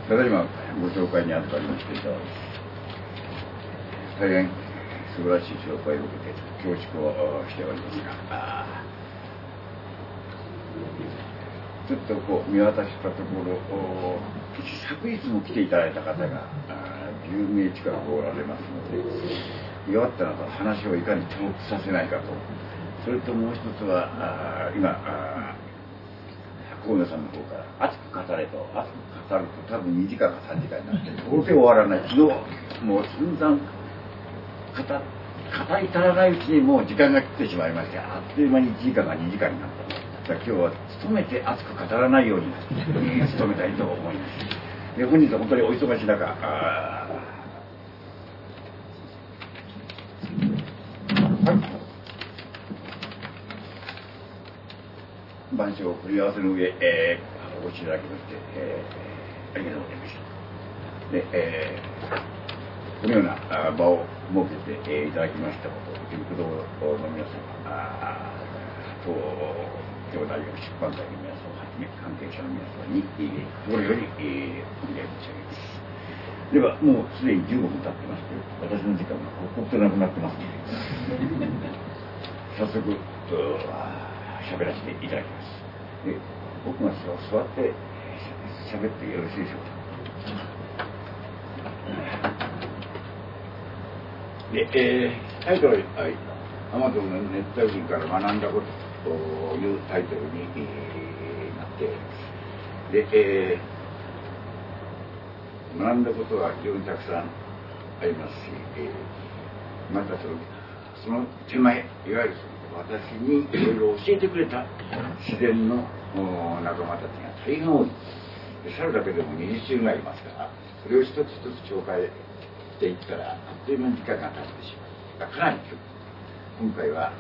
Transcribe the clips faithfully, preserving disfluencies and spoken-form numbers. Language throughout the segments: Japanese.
ただいまご紹介に預かりましていた大変素晴らしい紹介を受けて恐縮をしておりますが、ちょっとこう見渡したところ、昨日も来ていただいた方がじゅうめい近くおられますので、弱ったら話をいかに重複させないかと、それともう一つは今河野さんの方から熱く語れと、熱く語ると多分にじかんかさんじかんになって到底終わらない。昨日もう寸々語語り足らないうちにもう時間が来てしまいまして、あっという間にいちじかんがにじかんになった。今日は努めて熱く語らないように努めたいと思います。で、本日は本当にお忙しい中、板書を振り合わせの上、えー、お越しいただきまして、えー、ありがとうございました。で、えー、このような場を設けて、えー、いただきましたこと、塾堂の皆様と、京大学出版会の皆様をはじめ、関係者の皆様に、心より、えー、お願い申し上げます。では、もうすでにじゅうごふん経ってまして、私の時間が刻々となくなってますので、早速、喋らせていただきます。で、僕が座って喋ってよろしいでしょうか。で、えー、タイトルは、アマゾンのネット人から学んだことというタイトルに、えー、なっております。で、えー、学んだことは非常にたくさんありますし、えー、またその、その手前、いわゆる私にいろいろ教えてくれた自然の仲間たちが大変多い。猿だけでもにじゅっしゅるがいますから、それを一つ一つ紹介していったら、あっという間に時間が経ってしまう。かなり今回は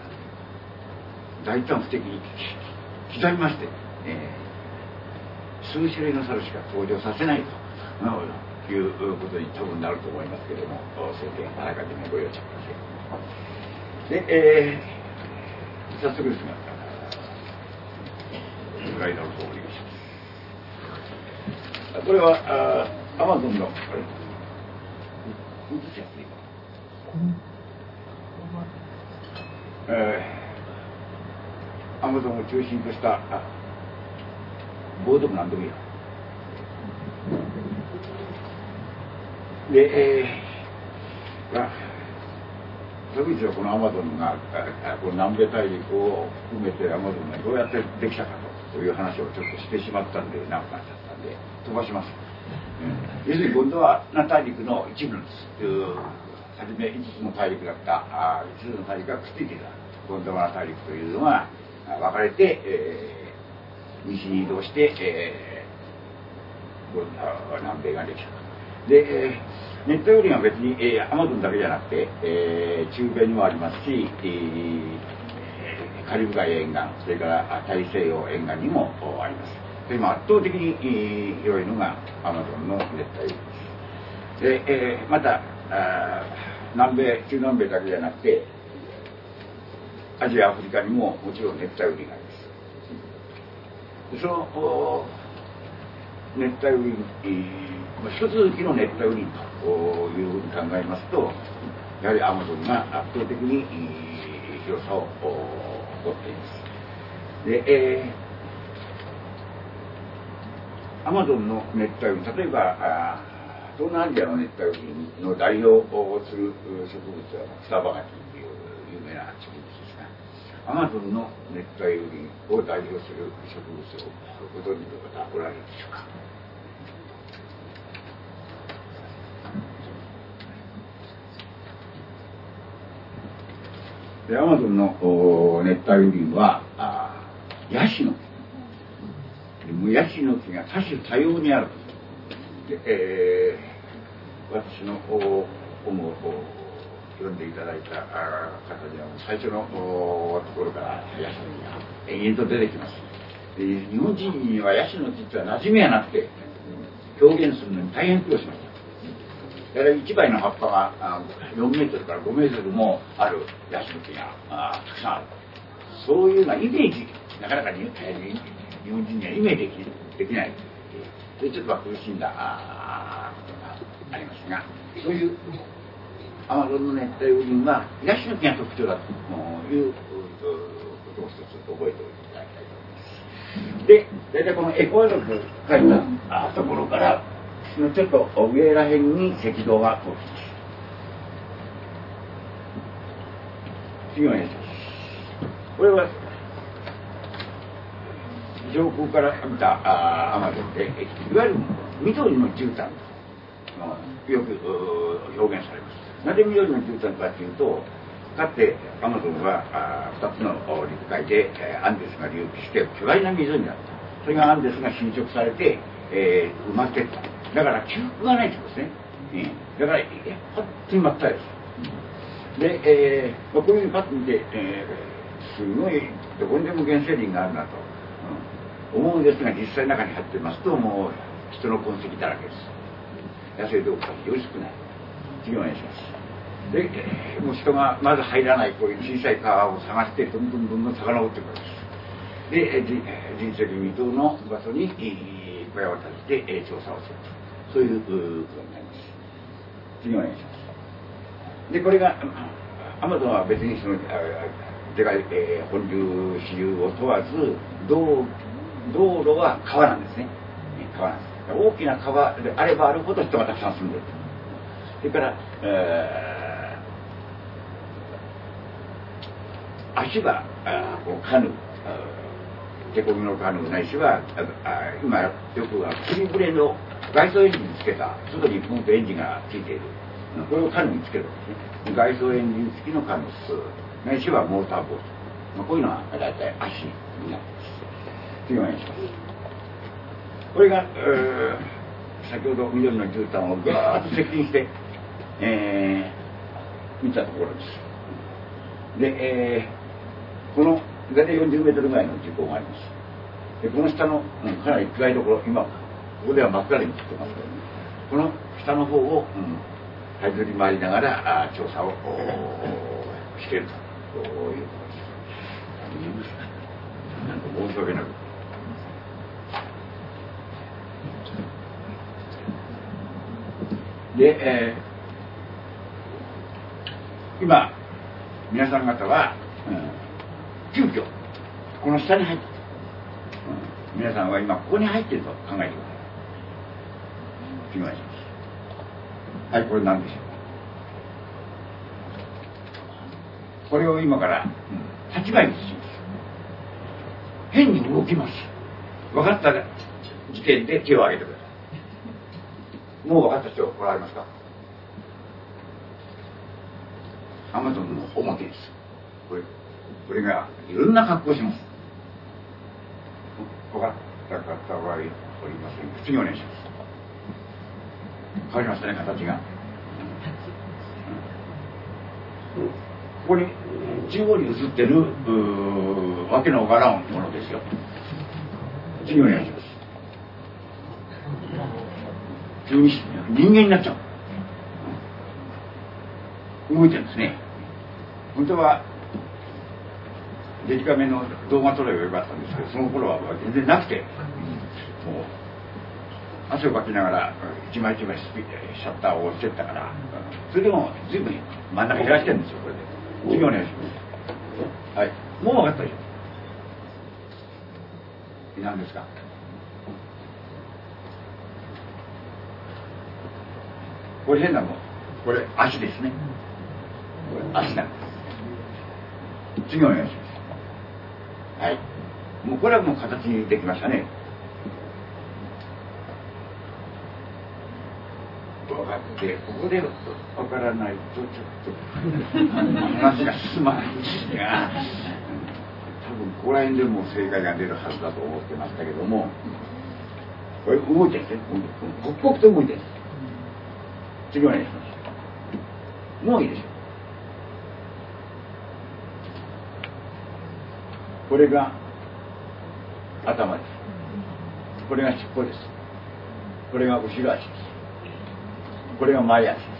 大胆不敵に刻みまして、えー、数種類の猿しか登場させないということに多分なると思いますけれども、その点あらかじめご容赦ください。で、えー早速ですが、スライダーをお願いします。これはアマゾンの、あれ、映しやすいか。えー、アマゾンを中心としたボードも何でもいいや。で、えー、まあ昨日はこのアマゾンがこの南米大陸を含めてアマゾンがどうやってできたかという話をちょっとしてしまったんで長くなっちゃったんで飛ばします。うん、要するに今度は南大陸の一部です。初めいつつの大陸だったいつつの大陸がくっついていたゴンドワナ大陸というのが分かれて、えー、西に移動して、えー、南米ができた。で、えー熱帯雨林は別に、えー、アマゾンだけじゃなくて、えー、中米にもありますし、えー、カリブ海沿岸、それから大西洋沿岸にもあります。で今圧倒的に、えー、広いのがアマゾンの熱帯雨林です。で、えー、また南米、中南米だけじゃなくて、アジア、アフリカにももちろん熱帯雨林があります。でその熱帯雨林、一続きの熱帯雨林というふうに考えますと、やはりアマゾンが圧倒的に広さを誇っています。で、えー、アマゾンの熱帯雨林、例えば東南アジアの熱帯雨林の代表をする植物は草葉柿という有名な植物ですが、アマゾンの熱帯雨林を代表する植物をご存知の方おられるでしょうか。でアマゾンの熱帯雨林はヤシの木、ヤシの木が多種多様にあると。で、えー、私の本を読んでいただいた方には最初のところからヤシの木が延々と出てきます。で日本人にはヤシの木っては馴染みがなくて表現するのに大変苦労しました。だからいちばいの葉っぱがよんメートルからごメートルもあるヤシの木がたくさんある。そういうようなイメージ、なかなかに日本人にはイメージできない。 でちょっとは苦しんだことがありますが、そういうアマゾンの熱帯雨林はヤシの木が特徴だということを一つ覚えておいていただきたいと思います。で、大体このエコードク書いたところからちょっと上らへんに赤道が通っています。次お願いします。これは上空から見たアマゾンで、いわゆる緑の絨毯とよく表現されます。なぜ緑の絨毯かというと、かつてアマゾンはふたつの陸海でアンデスが隆起して巨大な湖だった。それがアンデスが侵食されて、えー、埋まっていった。だから起伏がないってことですね。うん、だからパッと埋まったです。で、えーまあ、こういうふうにパッと見て、えー、すごいどこにでも原生林があるなと、うん、思うんですが、実際中に入ってますともう人の痕跡だらけです。野生動物は非常に少ない。次お願いします。で、えー、もう人がまず入らないこういう小さい川を探してどんどんどんどん遡っていくわけです。で、人生未踏の場所に小屋を建てて調査をすると、そういうことになります。次お願いします。で、これがアマゾンは別にそのでかい、えー、本流支流を問わず道道路は川なんですね。川なんです。大きな川であればあるほど人がたくさん住んでいる。それから、えー、足場、こうカヌー、手こぎのカヌーないしはあ今よくは釣り船の外装エンジンにつけた外にポンとエンジンがついている、これをカヌーにつけるんですね。外装エンジン付きのカヌーないしはモーターボート、まあ、こういうのは大体足になります。次お願いします。これが、えー、先ほど緑の絨毯をガーッと接近して、えー、見たところです。で、えー、この大体よんじゅうメートルぐらいの時間があります。でこの下の、うん、かなり暗いところ、今ここでは真っ暗に映ってますけど、ね、この下の方を、うん、這いずり回りながらあ調査をしているということです。なんか申し訳なく。で、えー、今皆さん方は、うん、急遽この下に入って、うん、皆さんは今ここに入っていると考えてください。次お願いします。はい、これ何でしょう。これを今からはちばいにします。変に動きます。分かった時点で手を挙げてください。もう分かった人おられますか。アマゾンの表です。これこれがいろんな格好をします。分かった方はいおりませんか。次お願いします。変わりましたね、形が。うん、ここに中央に映ってるわけのわからんものですよ。次お願いします。急に人間になっちゃう。動いてるんですね。本当はデジカメの動画撮ればよかったんですけど、その頃は全然なくて、もう汗をかきながら一枚一枚シャッターを押してったから、それでも随分真ん中減らしてるんですよ。これで次お願いします。はい、もう分かったでしょ。何ですか。これ変なの、これ足ですね。これ足なんです。次お願いします。はい、もうこれはもう形にできましたね。分かって、ここで分からないとちょっと話が進まないんですが、多分ここら辺でも正解が出るはずだと思ってましたけども、これ動いてるんですね。刻々と動いてるんです。次お願いします。もういいでしょう。これが頭です。これが尻尾です。これが後ろ足です。これが前足です。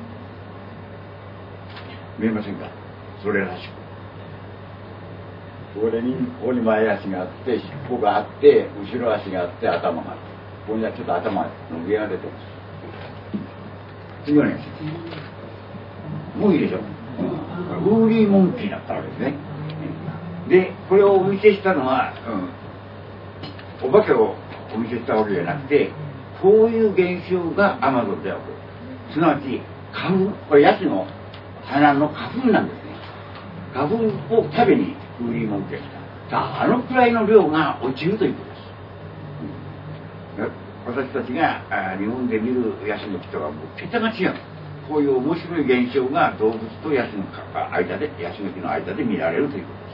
見えませんか。それらしくこれにここに前足があって尻尾があって後ろ足があって頭があって、ここにはちょっと頭の上が出てます。次お願いします。もういいでしょ。うん、ウーリーモンキーだったわけですね。でこれをお見せしたのは、うん、お化けをお見せしたわけじゃなくて、こういう現象がアマゾンで起こる。すなわち花粉、これヤシの花の花粉なんですね。花粉を食べにウーリーモンキーが来た。さあ、あのくらいの量が落ちるということです。うん、私たちが日本で見るヤシの木とはもう桁が違う。こういう面白い現象が動物とヤシの間で、ヤシの木の間で見られるということです。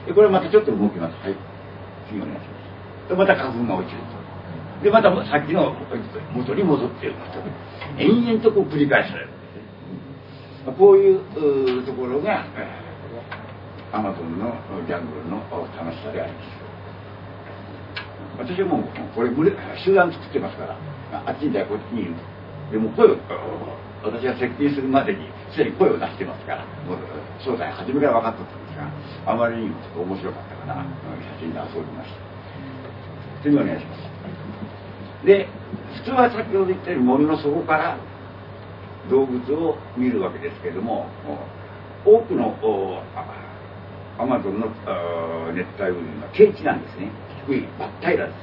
でこれまたちょっと動きます。はい。次お願いします。でまた花粉が落ちると。でまたさっきの元に戻っていると。延々とこう繰り返されるんですね。こういうところがアマゾンのジャングルの楽しさであります。私はもうこれ集団作ってますから、あっちにいたらこっちにいる。でも声を私が接近するまでにすでに声を出してますから、もう正体初めから分かっとったんですが、あまりにもちょっと面白かったかな、写真で遊びました。次お願いします。で普通は先ほど言ったように森の底から動物を見るわけですけれども、多くのアマゾンの熱帯雨林は低地なんですね。低い真っ平らです。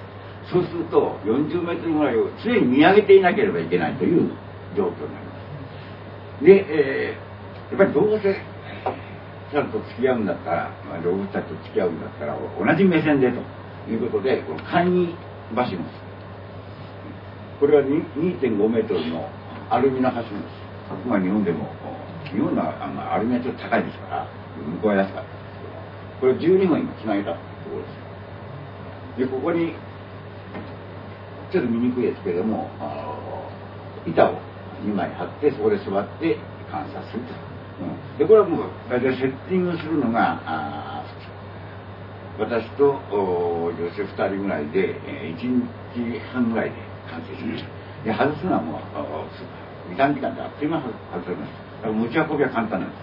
そうするとよんじゅうメートルぐらいを常に見上げていなければいけないという状況になります。で、えー、やっぱり動物ちゃんと付き合うんだったら、まあ、動物たちと付き合うんだったら同じ目線でということで、この簡易橋もです。これは にてんごメートルのアルミの橋もです。まあ日本でも日本のアルミはちょっと高いですから向こうは安かったんですけど、これをじゅうにほん今つなげたところです。でここにちょっと見にくいですけれども、板をにまい貼ってそこで座って観察すると、うん、でこれはもう大体セッティングするのがあ私と女性ふたりぐらいでいちにちはんぐらいで完成しました。で外すのはもうにさんじかんであっという間に外せます。だから持ち運びは簡単なんです。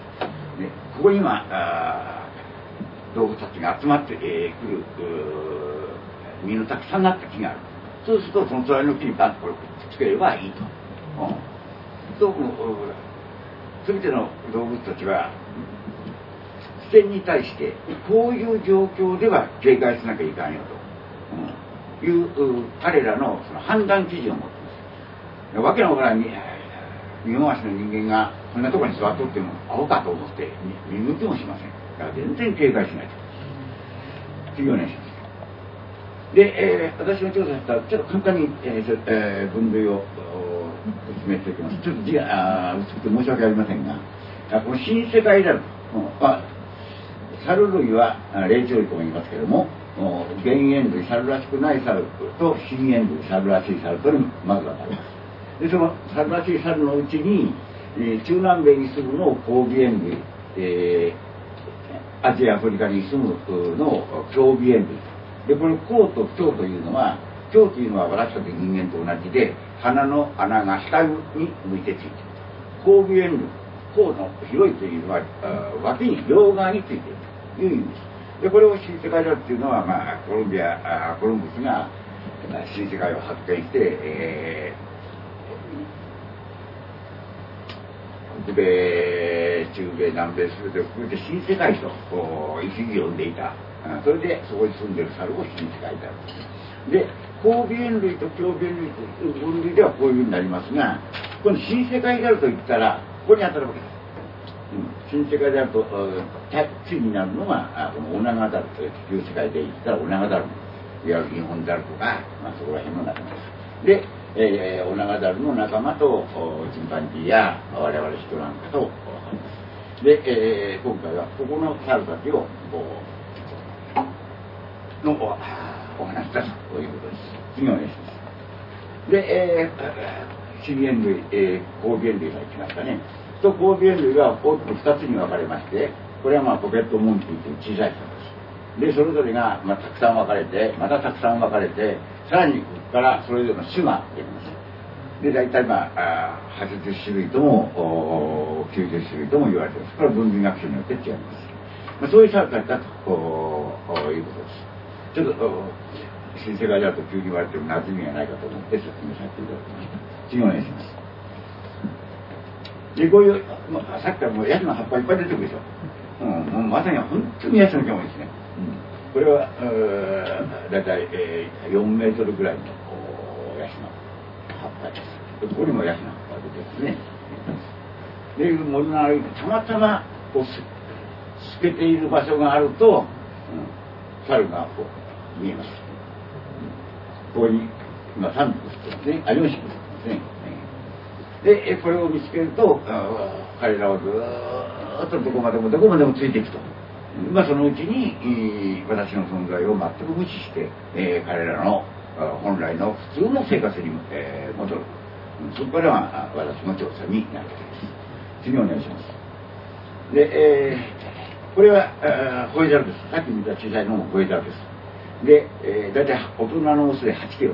でここに今動物たちが集まってくる実のたくさんなった木がある。そうするとその隣の木にバッとこれくっつければいいと。うんと全ての動物たちは危険に対してこういう状況では警戒しなきゃいかんよと、うん、いう彼ら の, その判断基準を持っています。わけのわからんに日本足の人間がこんなところに座っとってもアホかと思って見向きもしません。だから全然警戒しないと。次お願いします。で、えー、私の調査したらちょっと簡単に、えーえー、分類を説明しておきます。ちょっと字が薄くて申し訳ありませんが、この新世界であると、うん、まあ、猿類は霊長類とも言いますけれども、原猿類、猿らしくない猿と新猿類、猿らしい猿とにまず分かります。でその猿らしい猿のうちに、えー、中南米に住むのを高尾猿類、えー、アジアアフリカに住むのを強尾猿類で、この甲と腸というのは、腸というのは私たち人間と同じで鼻の穴が下に向いてついている。後尾縁類、甲の広いというのは脇に両側についているという意味です。でこれを新世界だっていうのは、まあ、コロンビアコロンブスが新世界を発見して、えー、北米中米南米全てを含めて新世界と意識を呼んでいた。それでそこに住んでいる猿を新世界である。で高尾猿類と強尾猿類という分類ではこういうふうになりますが、この新世界であると言ったらここに当たるわけです。うん、新世界であると次になるのがこのオナガダルという地球世界で言ったらオナガダル、いわゆる日本ダルとか、まあ、そこら辺の仲間です。で、えー、オナガダルの仲間とチンパンジーや我々人なんかと分かります。で、えー、今回はここの猿たちをこうのお話だということです。次お願いします。で、えー、新猿類、えー、高尾猿類がいきましたね。と高尾猿類は大きくふたつに分かれまして、これはまあポケットモンキーという小さい猿です。で、それぞれが、まあ、たくさん分かれて、またたくさん分かれて、さらにここからそれぞれの種が出ます。で、大体まあ、はちじゅっしゅるいともきゅうじゅっしゅるいとも言われています。これは分類学者によって違います。まあ、そういう猿たちだということです。ちょっと新世界だと急に言われても馴染みがないかと思って説明させていただきました。次お願いします。でこういう、まあ、さっきからもうヤシの葉っぱいっぱい出てくるでしょ。うん、もうまさに本当にヤシの木もですね。うん、これはだいたい、えー、よんメートルぐらいのヤシの葉っぱです。ここにもヤシの葉っぱ出てますね。で森の歩いてたまたまこう透けている場所があると、うん、猿がこう見えます。ここに今さん匹してますね。あ、よん匹ですね。でこれを見つけると彼らをずーっとどこまでもどこまでもついていくと。まあそのうちに私の存在を全く無視して、えー、彼らの本来の普通の生活に、えー、戻る。そこからは私の調査になるわけです。次お願いします。で、えー、これはホエザルです。さっき見た小さいのもホエザルです。で、えー、大体大人のオスではちキロ。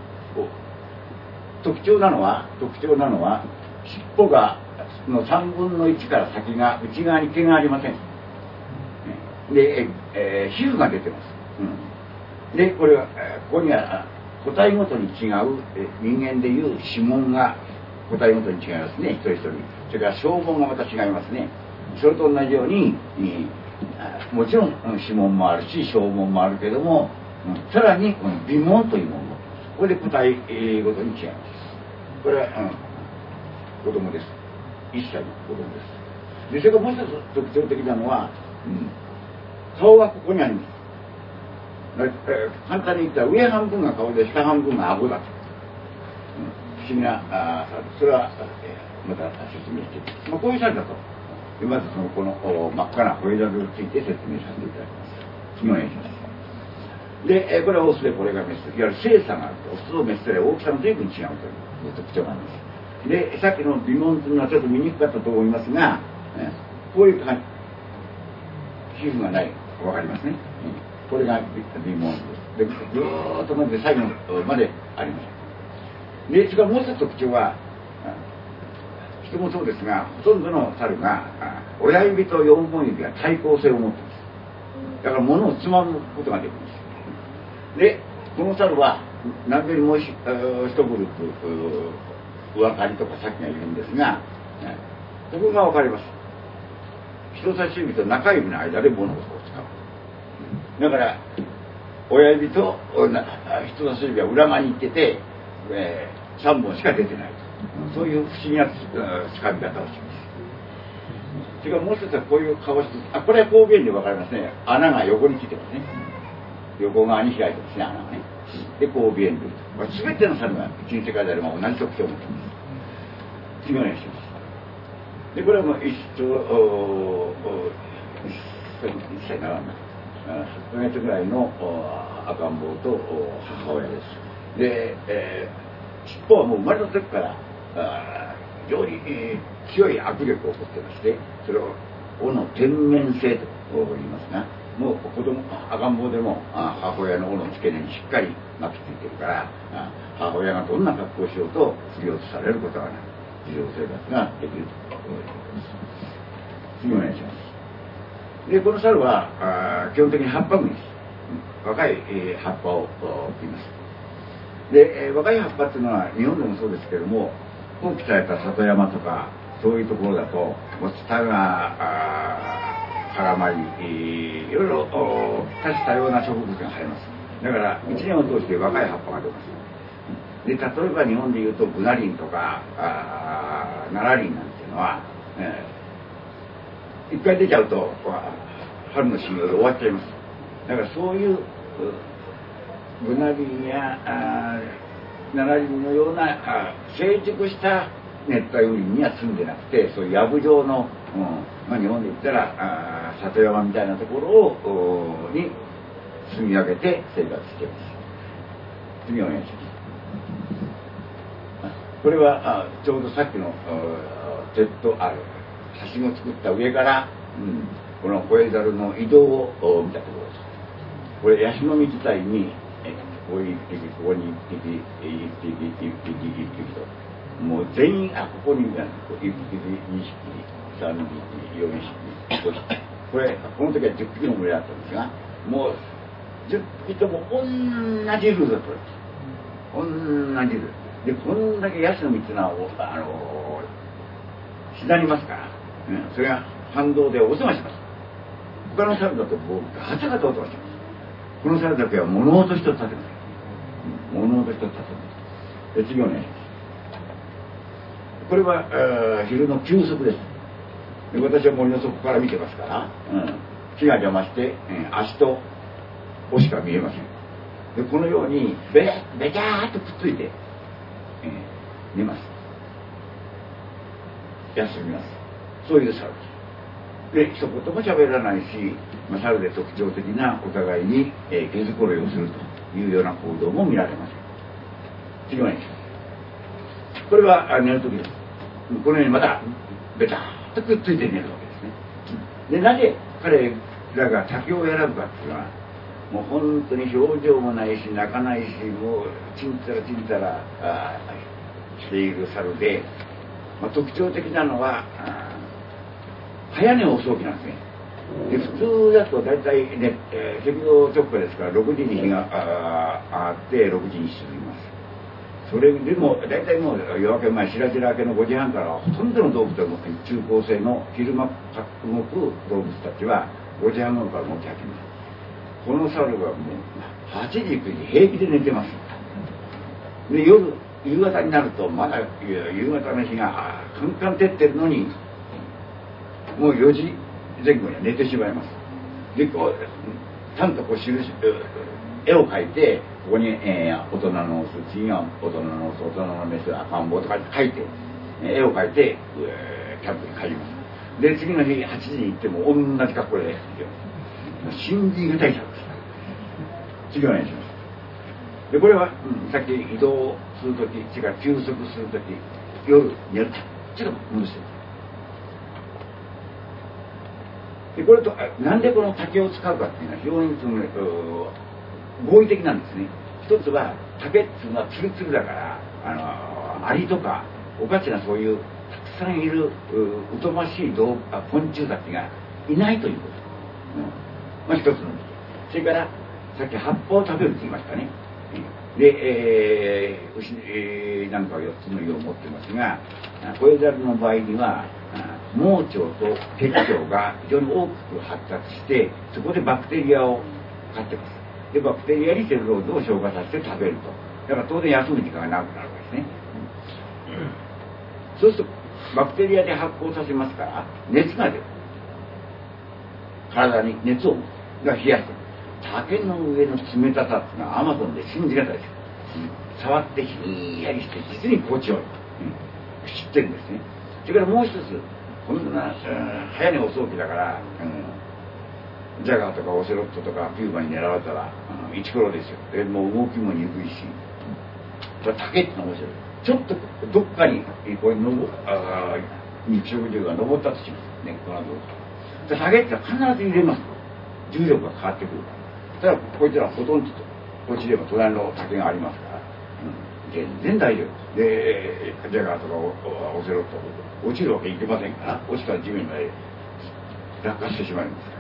特徴なのは特徴なのは尻尾がのさんぶんのいちから先が内側に毛がありません。で、えー、皮膚が出てます。うん、でこれはここには個体ごとに違う人間でいう指紋が個体ごとに違いますね、一人一人。それから小紋がまた違いますね。それと同じように、もちろん指紋もあるし小紋もあるけども、さらにこの鼻紋というものもこれで個体ごとに違います。これは、うん、子供です。いっさいの子供です。でそれからもう一つ特徴的なのは、うん、顔がここにあります。簡単に言ったら上半分が顔で下半分が顎だと、うん、不思議なあそれは、えー、また説明していきます。まあ、こういう猿だとでまずそのこの真っ赤なホエザルについて説明させていただきます。次お願いします。で、えー、これはオスでこれがメス。いわゆる性差があるとオスとメスで大きさも随分違うという特徴があります。でさっきの鼻紋というのはちょっと見にくかったと思いますが、えー、こういう感じ皮膚がない分かりますね。うんこれが鼻紋です。で、ずーっとまで最後まであります。で、それからもう一つ特徴は、人もそうですが、ほとんどの猿が親指と四本指が対抗性を持っています。だから物をつまむことができます。で、この猿は何べにもう一グループ上刈りとかさっきがいるんですが、ここが分かります。人差し指と中指の間で物を使う。だから親指と人差し指は裏側に行ってて、えー、さんぼんしか出てないと、そういう不思議なつかみ方をします。それからもう一つはこういう顔して、あこれは光源で分かりますね。穴が横についてますね。横側に開いてますね、穴がね。で光源類と、全ての猿が新世界であれば同じ特徴を持っています。次お願いします。でこれはもう一生一切ならないはちかげつぐらいの赤ん坊と母親です。で、えー、尻尾はもう生まれた時から非常に、えー、強い握力を持ってまして、それを尾の天面性と言いますが、もう子供赤ん坊でも母親の尾の付け根にしっかり巻きついてるから、母親がどんな格好をしようと振り落とされることはない自動生活ができるということです。次お願いします。でこの猿は基本的に葉っぱ食いです。若い、えー、葉っぱを食います。で、えー、若い葉っぱっていうのは日本でもそうですけども、放棄された里山とかそういうところだともうツタが絡まり、えー、いろいろ多種多様な植物が生えます。だから一年を通して若い葉っぱが出ます。で例えば日本でいうとブナ林とかナラ林なんていうのは、えー一回出ちゃうと春の信用で終わっちゃいます。だからそういうブナ林やナラ林のような成熟した熱帯雨林には住んでなくて、そういう藪状の、うんまあ、日本で言ったら里山みたいなところをに住み分けて生活しています。次お願いします。これはちょうどさっきの鉄とある写真を作った上から、うん、このホエザルの移動を見たところです。これヤシの実自体にえここにいっぴき、ここにいっぴき、いっぴき、いっぴき、いっぴきと、もう全員あここにいっぴき、にひき、さんびき、よんひき、ごひき、これこの時はじゅっぴきの群れだったんですが、 もうじゅっぴきとも同じルートだったんです。同じルートで、こんだけヤシの実っていうのはあのしなりますから、うん、それが反動で音がします。他の猿だともうガチャガチャ音がします。この猿だけは物音一つ立てます。物音一つ立てます。で、次お願いします。これは昼の休息です。で、私は森の底から見てますから、うん、木が邪魔して、うん、足と尾しか見えません。で、このようにベベチャーっとくっついて、えー、寝ます。休みます。そういう猿です。で、一言も喋らないし、まあ、猿で特徴的なお互いに、えー、毛づころいをするというような行動も見られません。次お願いします。これは寝るときです。このようにまたベターっとくっついて寝るわけですね。で、なぜ彼らが竹を選ぶかっていうのは、もう本当に表情もないし泣かないし、もうちんたらちんたらしている猿で、まあ、特徴的なのは早寝遅起きなんですね。で、普通だと大体ね、えー、赤道直下ですからろくじに日があってろくじに沈みます。それでも大体もう夜明け前、白々明けのごじはんからほとんどの動物は中高生の昼間動く動物たちはごじはん頃から持ち始めます。この猿はもうはちじくじ平気で寝てます。で、夜夕方になるとまだ夕方の日がカンカン照ってるのにもうよじぜん後には寝てしまいます。で、こうちゃんとこう印絵を描いて、ここに、えー、大人のオス、次が大人のオス、大人のメス、赤ん坊とか描いて、絵を描いて、えー、キャンプに帰ります。で、次の日はちじに行っても同じ格好で信じがたい猿です。次お願いします。で、これは、うん、さっき移動するとき、違う休息するとき、夜寝るとちょっと戻してで、これとなんでこの竹を使うかっていうのは非常にその合理的なんですね。一つは竹っていうのはツルツルだから、あのアリとかおかしなそういうたくさんいる疎ましい動昆虫たちがいないということ、うん、まあ一つのそれからさっき葉っぱを食べるって言いましたね。で、えー、牛、えー、なんかはよっつの胃を持ってますが、小枝猿の場合には盲腸と結腸が非常に大きく発達して、そこでバクテリアを飼ってます。で、バクテリアにセルローズを消化させて食べると。だから当然休む時間が長くなるわけですね。うん、そうするとバクテリアで発酵させますから熱が出る。体に熱をが冷やす。竹の上の冷たさっていうのはアマゾンで信じがたいです。うん、触ってひんやりして実に心地よい、うん、知ってるんですね。それからもう一つ、こんな、うん、早寝遅起きだから、うん、ジャガーとかオセロットとかピューマに狙われたら、うん、イチコロですよ。でもう動きも鈍いし、竹ってのは面白い。ちょっとどっかにこれのあ肉食獣が登ったとしますね。この後竹って必ず入れます。重力が変わってくる。ただこいつらほとんど落ちれば隣の竹がありますから、うん、全然大丈夫で、ジャガーとかオセロット落ちるわけいけませんから、落ちたら地面まで落下してしまいますから、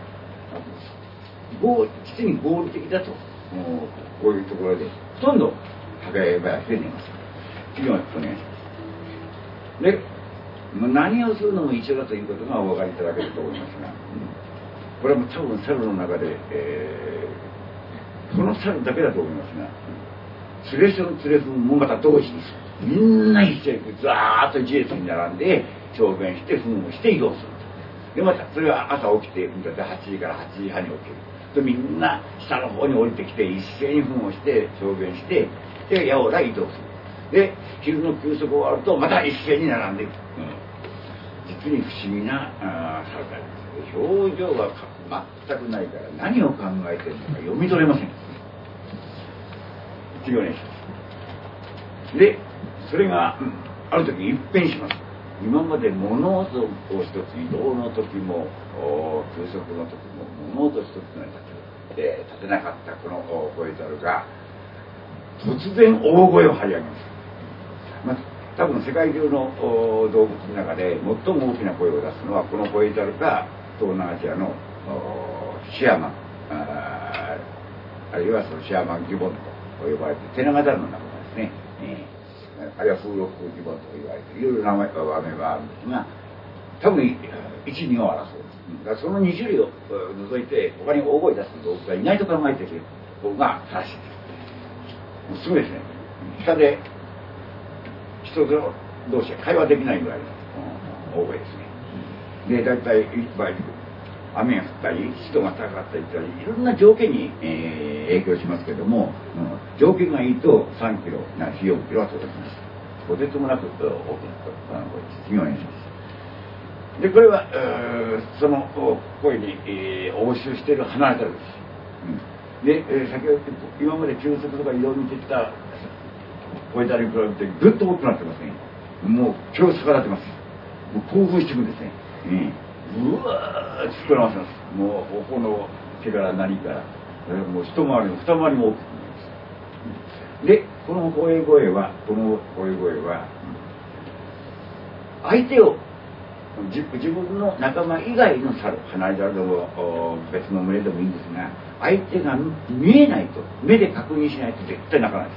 実に合理的だと、こういうところでほとんど竹林で寝ます。次はお願いします。で、何をするのも一緒だということがお分かりいただけると思いますが、うん、これはもう多分猿の中で、えー、この猿だけだと思いますが、ツレションツレフンもまた同時にみんな一斉にザーッと一列に並んで小便して糞をして移動すると。でまたそれは朝起きてはちじからはちじはんに起きると、みんな下の方に降りてきて一斉に糞をして小便してでやおら移動する。で昼の休息終わるとまた一斉に並んでいく、うん、実に不思議な猿であります。表情が全くないから何を考えているのか読み取れません。次お願いします。でそれが、うん、ある時一変します。今まで物音を一つ移動の時も休息の時も物音一つの立て、えー、立てなかったこの小枝猿が突然大声を張り上げます。まあ、多分世界中の動物の中で最も大きな声を出すのはこの小枝猿か東南アジアのシアマンあるいはそのシャーマンギボンと呼ばれてテナガザルの仲間ですね、えー、あるいはフーロックギボンと言われていろいろ名前があるんですが、多分一二を争う。だからそのに種類を除いて他に大声出す動物がいないと考えている方が正しいです。すごいですね。下で人同士が会話できないぐらいの大声ですね。で、大体いっぱい雨が降ったり湿度が高かったりいろんな条件に、えー、影響しますけども、うん、条件がいいとさんキロないしよんキロは届きます。とてつもなく大きな声です。次お願いします。でこれはその声に、えー、応酬している離れたです、うん、で、えー、先ほど今まで急速とか移動に見てきた声だれに比べてぐっと大きくなってますね。もう今日逆らってます。もう興奮していくんですね、うん、うわーって膨らませます。もう頬の毛から何から、えー、もう一回りも二回りも大きくなります。でこの声声はこの声声は、うん、相手を自分の仲間以外の猿、離れ猿でも別の群れでもいいんですが、相手が見えないと、目で確認しないと絶対泣かないです。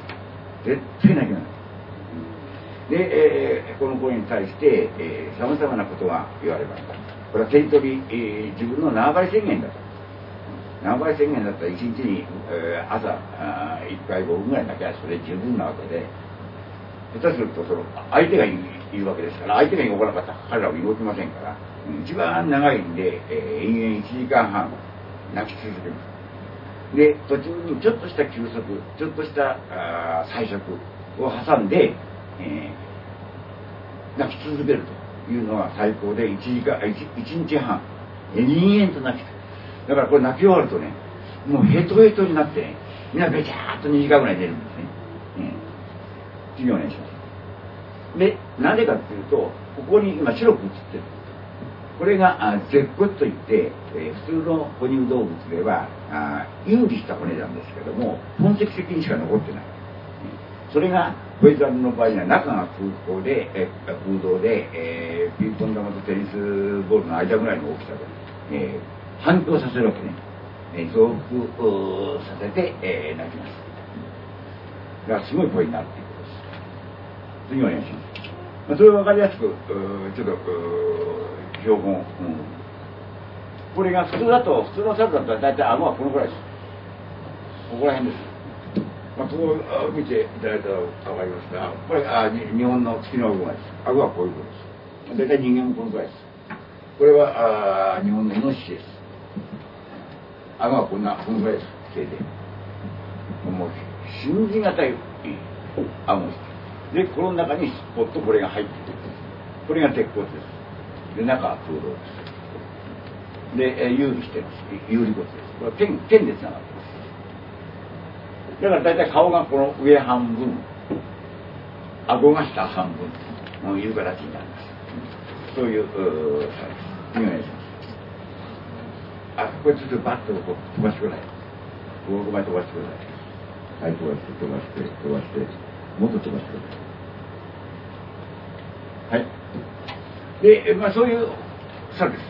絶対泣けない。で、えー、この声に対してさまざまなことが言われました。これは手に取り、えー、自分の縄張り宣言だと。縄張り宣言だったらいちにちに、えー、朝いっかいごふんぐらいだけはそれ十分なわけで、下手するとその相手がいるわけですから、相手が動かなかったら彼らは動きませんから、一番長いんで、えー、延々いちじかんはん泣き続けます。で途中にちょっとした休息、ちょっとした菜食を挟んで、えー、泣き続けるというのが最高でいちじかんいちにちはん延々と泣き続ける。だからこれ泣き終わるとね、もうヘトヘトになってね、みんなべちゃーっとにじかんぐらい寝るんですね。えー、次お願いします。で、なぜかっていうと、ここに今白く映ってる。これが舌骨といって、えー、普通の哺乳動物ではあ有利した骨なんですけども、痕跡的にしか残ってない。それがコイザルの場合には中が空港で、えー、空洞で、えー、ピンポン玉とテニスボールの間ぐらいの大きさで、えー、反響させるわけね。えー、増幅させて、えー、鳴きます。だからすごい声になるということです。次お願いします。まあ、それを分かりやすくちょっと標本、うん、これが普通だと普通の猿だったら大体顎はこのくらいです。ここら辺です。まあ、ここを見ていただいたら分かりますが、これあ日本の月の顎です。顎はこういうことです。大体人間もこのくらいです。これはあ日本のイノシシです。顎はこんなこのくらいです。せいでもう信じがたい顎です。でこの中にスポッとこれが入っている。これが鉄骨です。で中は空洞です。で有利してます。有利骨です。これは剣剣でつながってます。だから大体顔がこの上半分、顎が下半分のいう形になります。そういう差です。お願いします。あ、これちょっとバッとこう飛ばしてください。ごまい飛ばしてください。はい、飛ばして飛ばして飛ばして。もっと飛ばしてください。はい。で、まあそういう猿です。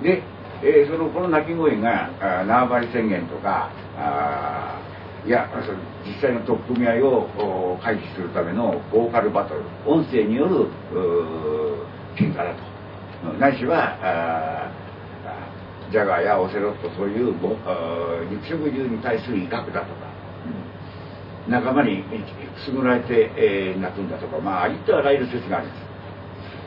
で、えー、そのこの鳴き声が縄張り宣言とか、あいやその実際の取っ組み合いを回避するためのボーカルバトル、音声による喧嘩だと。ないしはあジャガーやオセロット、そういう肉食獣に対する威嚇だとか。仲間にくすぐられて、えー、泣くんだとか、まあありとあらゆる説があるんです。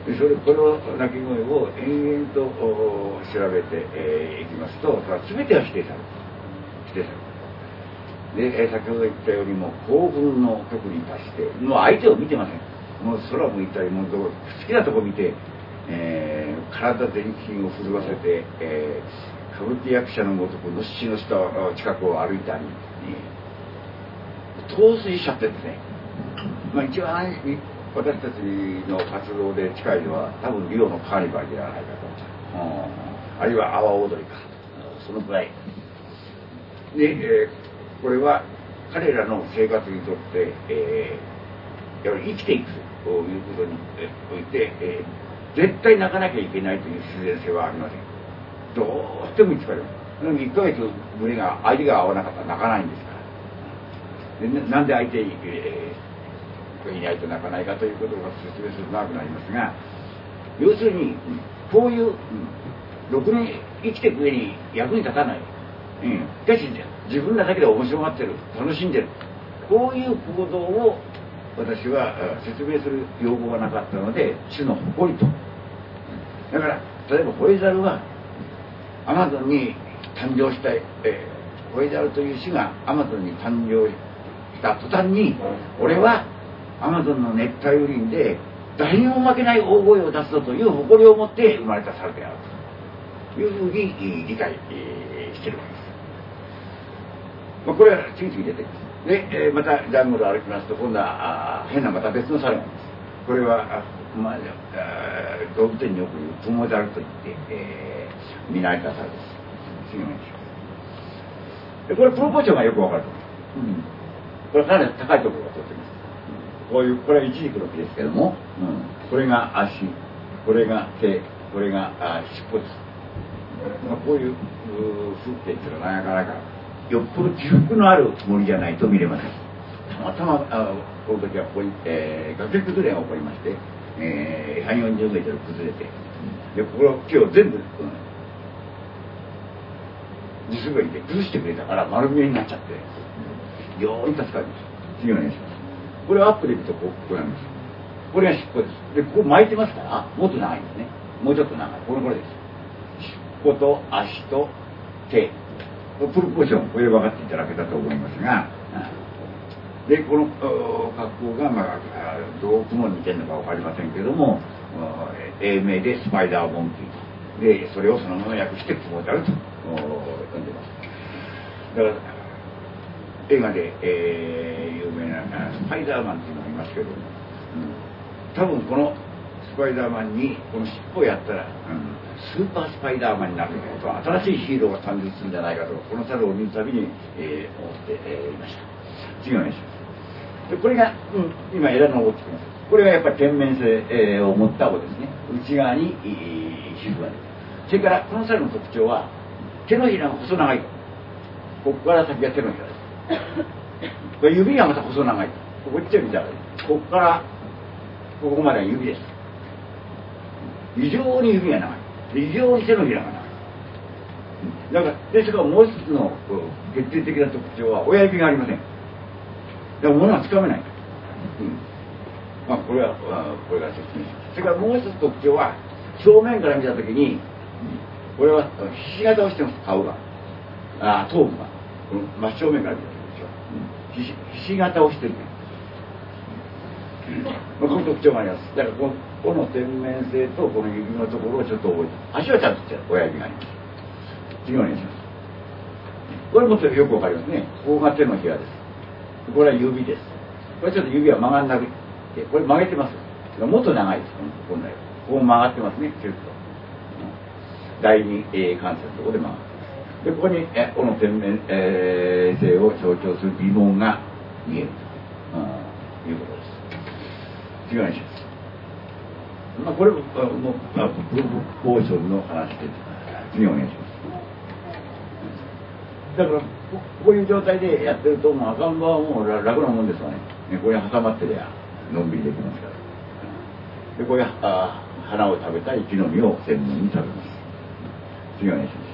でそれこの鳴き声を延々と調べてい、えー、きますと、全ては否定される。否定される。で、えー、先ほど言ったようにも興奮の極に達して、もう相手を見てません。もう空向いたり、もう好きなとこ見て、えー、体全身を震わせて、えー、歌舞伎役者のごとくのっしの下近くを歩いたり、えー陶酔しちゃってるんですね。まあ、一番私たちの活動で近いのは多分リオのカーニバルではないかと、うん、あるいは阿波踊りか、そのくらいで、えー、これは彼らの生活にとって、えー、やはり生きていくということにおいて、えー、絶対泣かなきゃいけないという自然性はありません。どうしても疲れます。いっかげつ群れが相手が合わなかったら泣かないんですから。 でなんで相手に、えー、いないと泣かないかということを説明すると長くなりますが、要するにこういう、うん、ろくに生きていく上に役に立たない、うん、しかし自分らだけで面白がってる、楽しんでる、こういう行動を私は説明する用語がなかったので、種の誇りと。だから例えばホエザルはアマゾンに誕生した、えー、ホエザルという種がアマゾンに誕生した途端に、俺はアマゾンの熱帯雨林で誰にも負けない大声を出すぞという誇りを持って生まれた猿であるというふうに理解しているわけです。まあ、これは次々出てきます。で、えー、またジャングルを歩きますと、今度は変なまた別の猿があります。これは、まあ、動物園によく言うクモザルといって、えー、見慣れた猿です。次の話で、これプロポーションがよくわかると思います。うん、これかなり高いところが通っています。こういう、これはイチジクの木ですけども、うん、これが足、これが手、これが尻尾です。まあ、こういう風景っていうのはなかなかよっぽど起伏のある森じゃないと見れません。たまたまあこの時はここに、えー、崖崩れが起こりまして、えー、さんじゅうよんじゅうメートル崩れて、でここの木を全部、うん、地滑りで崩してくれたから丸見えになっちゃって、よーに助かります。次お願いします。これをアップでいくとこうなんです。これが尻尾です。でここ巻いてますからもっと長いんですね。もうちょっと長い。これこれです。尻尾と足と手、プロポーション、これで分かっていただけたと思いますが、でこの格好が、まあ、どう雲に似てるのか分かりませんけれども、英名でスパイダーモンキーで、それをそのまま訳してクモザルと呼んでます。だから映画で、えー、有名なスパイダーマンっていうのがいますけども、うん、多分このスパイダーマンにこの尻尾をやったら、うん、スーパースパイダーマンになると、新しいヒーローが誕生するんじゃないかと、この猿を見るたびに、えー、思って、えー、いました。次お願いします。でこれが、うん、今枝の落ちてきます。これがやっぱり天面性、えー、を持った尾ですね。内側に、えー、皮膚が出る。それからこの猿の特徴は手のひらが細長いと。ここから先が手のひらです。これ指がまた細長いと。こっちを見たらここからここまでは指です。非常に指が長い。非常に手のひらが長い。だからでそれからもう一つの決定的な特徴は親指がありません。でも物はつかめない。うん、まあこれはこれから説明します。それからもう一つ特徴は正面から見たときに、これはひし形をしてます。顔が、あ頭部がこの真正面から見たときですよ。ひし形をしてる。うん、まあ、この特徴があります。だからこのこの天面性とこの指のところをちょっと覚えて、足はちゃんとして親指があります。次お願いします。これもよくわかりますね。ここが手のひらです。これは指です。これちょっと指は曲がんなくて、これ曲げてます。もっと長いです。本来こう曲がってますね。キュッと第二、えー、関節のところで曲がってます。でここにえこの天面、えー、性を象徴する鼻紋が見えるということです。次お願いします。まあ、これもプロポーションの話です。次お願いします。だからこういう状態でやってるともう赤ん坊はもう楽なもんですわね。これ挟まってりゃのんびりできますから。でこういうあ花を食べたり木の実を専門に食べます。次お願いします。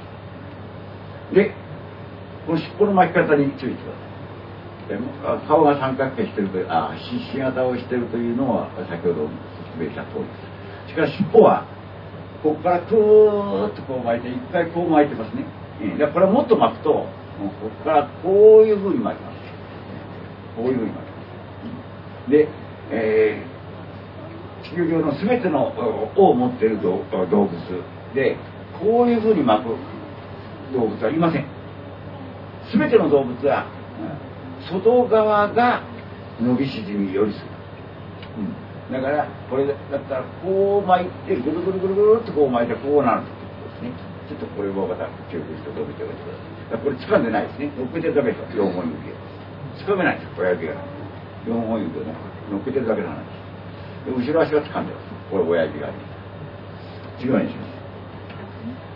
でこの尻尾の巻き方に注意してください。顔が三角形してるというあひし形をしてるというのは先ほど説明した通りです。しかし尻尾はここからクーッとこう巻いて一回こう巻いてますね。だからこれをもっと巻くとここからこういうふうに巻きます。こういうふうに巻きます。で、えー、地球上の全ての尾を持っている動物でこういうふうに巻く動物はいません。全ての動物は外側が伸び縮みよりする。うん、だからこれだったらこう巻いてぐるぐるぐるぐるっとこう巻いてこうなるということですね。ちょっとこれをまた記憶して伸びておいてください。これ掴んでないですね。乗っけてるだけですよ。よんほん指を掴めないです。親指がよんほん指をね乗っけてるだけの話で後ろ足は掴んでます。これ親指があります。次お願いします。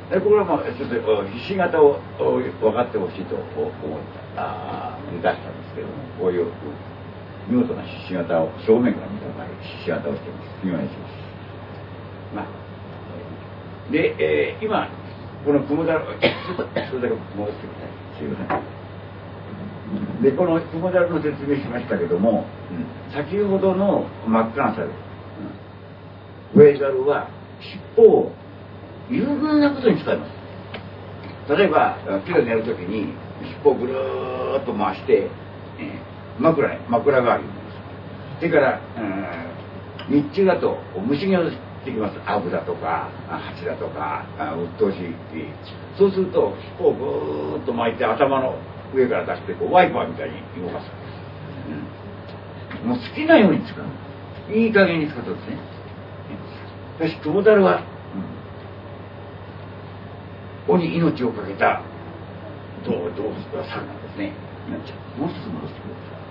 でこれはまあちょっとひし形を分かってほしいと思った出したんですけども、こういう見事なひし形を正面から見た場合ひし形をしています。次お願いします。まあ、で、えー、今この雲だるそれだけ戻してください。すいません。でこの雲だるの説明しましたけども、うん、先ほどの真っ赤な猿、ウェイザルは尻尾をいろんなことに使います。例えば木で寝るときに尻尾をぐるーっと回して、えー、枕に枕代わりになります。それから、うん、日中だと虫毛をできます。アブだとかハチだとかうっとうしい。そうすると尻尾をぐーっと巻いて頭の上から出してこうワイパーみたいに動かす、うん、もう好きなように使う。いい加減に使ったんですね。しかしクモダルは、うん、尾に命をかけた動物は猿なんですね。もう一つ戻してください。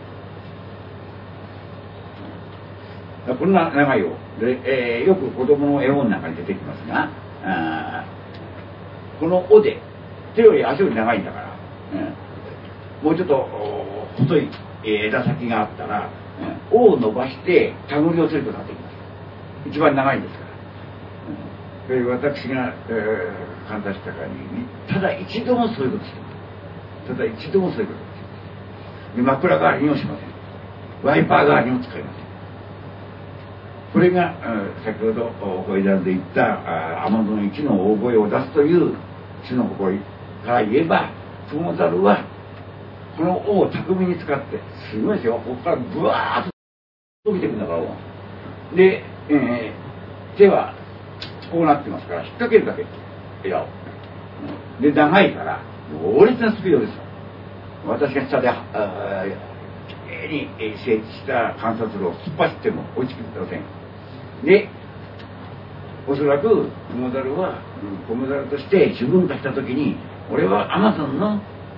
こんな長いをで、えー、よく子供の絵本なんかに出てきますが、あこの尾で手より足より長いんだから、うん、もうちょっと細い枝先があったら、うん、尾を伸ばして手繰りをすることができます。一番長いんですから、うん、私が、えー、観察した限りにただ一度もそういうことしてます。ただ一度もそういうことです。で枕代わりにもしません。ワイパー代わりにも使いません。これが、うん、先ほどホイダルで言った雨戸の一の大声を出すという種の誇りから言えば、クモザルはこの尾を巧みに使ってすごいですよ。ここからブワーッと伸びていくんだから尾で、えー、手はこうなってますから引っ掛けるだけ枝をで長いから猛烈なスピードですよ。私が下でに設置した観察路を突っ走っても追いつきません。で、おそらくクモザルは、うん、クモザルとして自分化したときに、俺はアマゾンの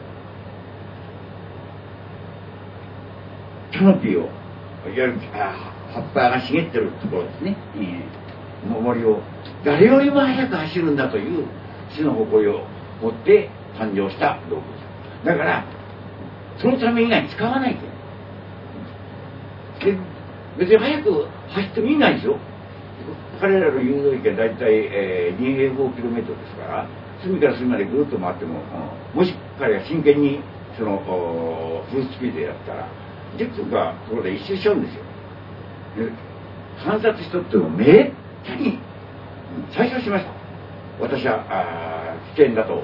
キャノピーを、いわゆる葉っぱが茂ってるところですね、えー、森を誰よりも早く走るんだという種の誇りを持って誕生した動物だから、そのため以外に使わないと。で別に早く走ってもいいないですよ。彼らの遊動域はだいたい、えー、に平方キロメートルですから、隅から隅までぐるっと回っても、もし彼が真剣にそのフルスピードでやったらじゅっぷんかここで一周しちゃうんですよ。で観察しとってもめったに最初しました。私はあ危険だと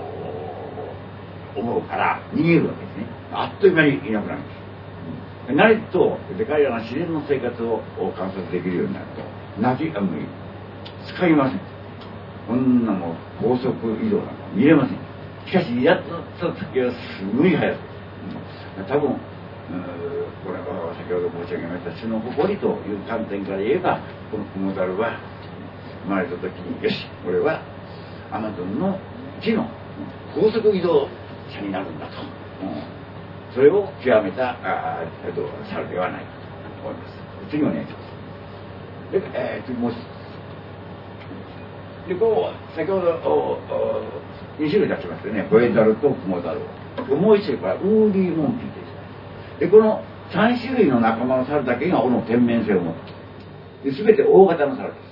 思うから逃げるわけですね。あっという間にいなくなるんです。慣れるとで彼らが自然の生活を観察できるようになると泣きあの使いません。こんなもう高速移動なんか見れません。しかしやっと時はすごい速く、うん、多分これは先ほど申し上げました種の誇りという観点から言えば、このクモザルは生まれた時によしこれはアマゾンの地の高速移動車になるんだと、うん、それを極めた猿ではないかと思います。次お願いします。で、えー、次もう一つでこう先ほどに種類出しましたね。ホエザルとクモザル。もう一種はウーリーモンキーです。でこのさん種類の仲間の猿だけが尾の天然性を持ってで全て大型の猿です。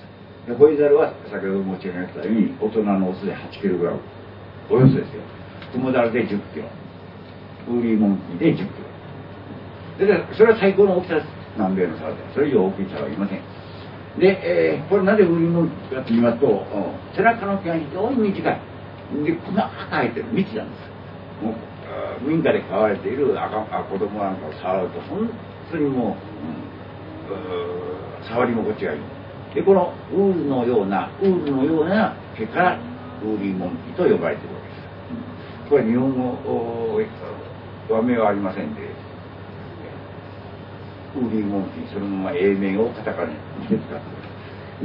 でホエザルは先ほど申し上げましたように大人のオスではちキログラムおよそですよ。クモザルでじゅっキロ、ウーリーモンキーでじゅっキロでそれは最高の大きさです。南米の猿でそれ以上大きい猿はいません。で、えー、これなぜウーリーモンキーかと言いますと、背中の毛が非常に短いで細かく生えてる蜜なんです。もう民家で飼われている赤子供なんかを触ると本当にもう、うん、触り心地がいい。でこのウールのようなウールのような毛からウーリーモンキーと呼ばれているわけです。これ日本語和名はありませんで、ウーリーモンキーそのまま英名をカタカナにして使っています。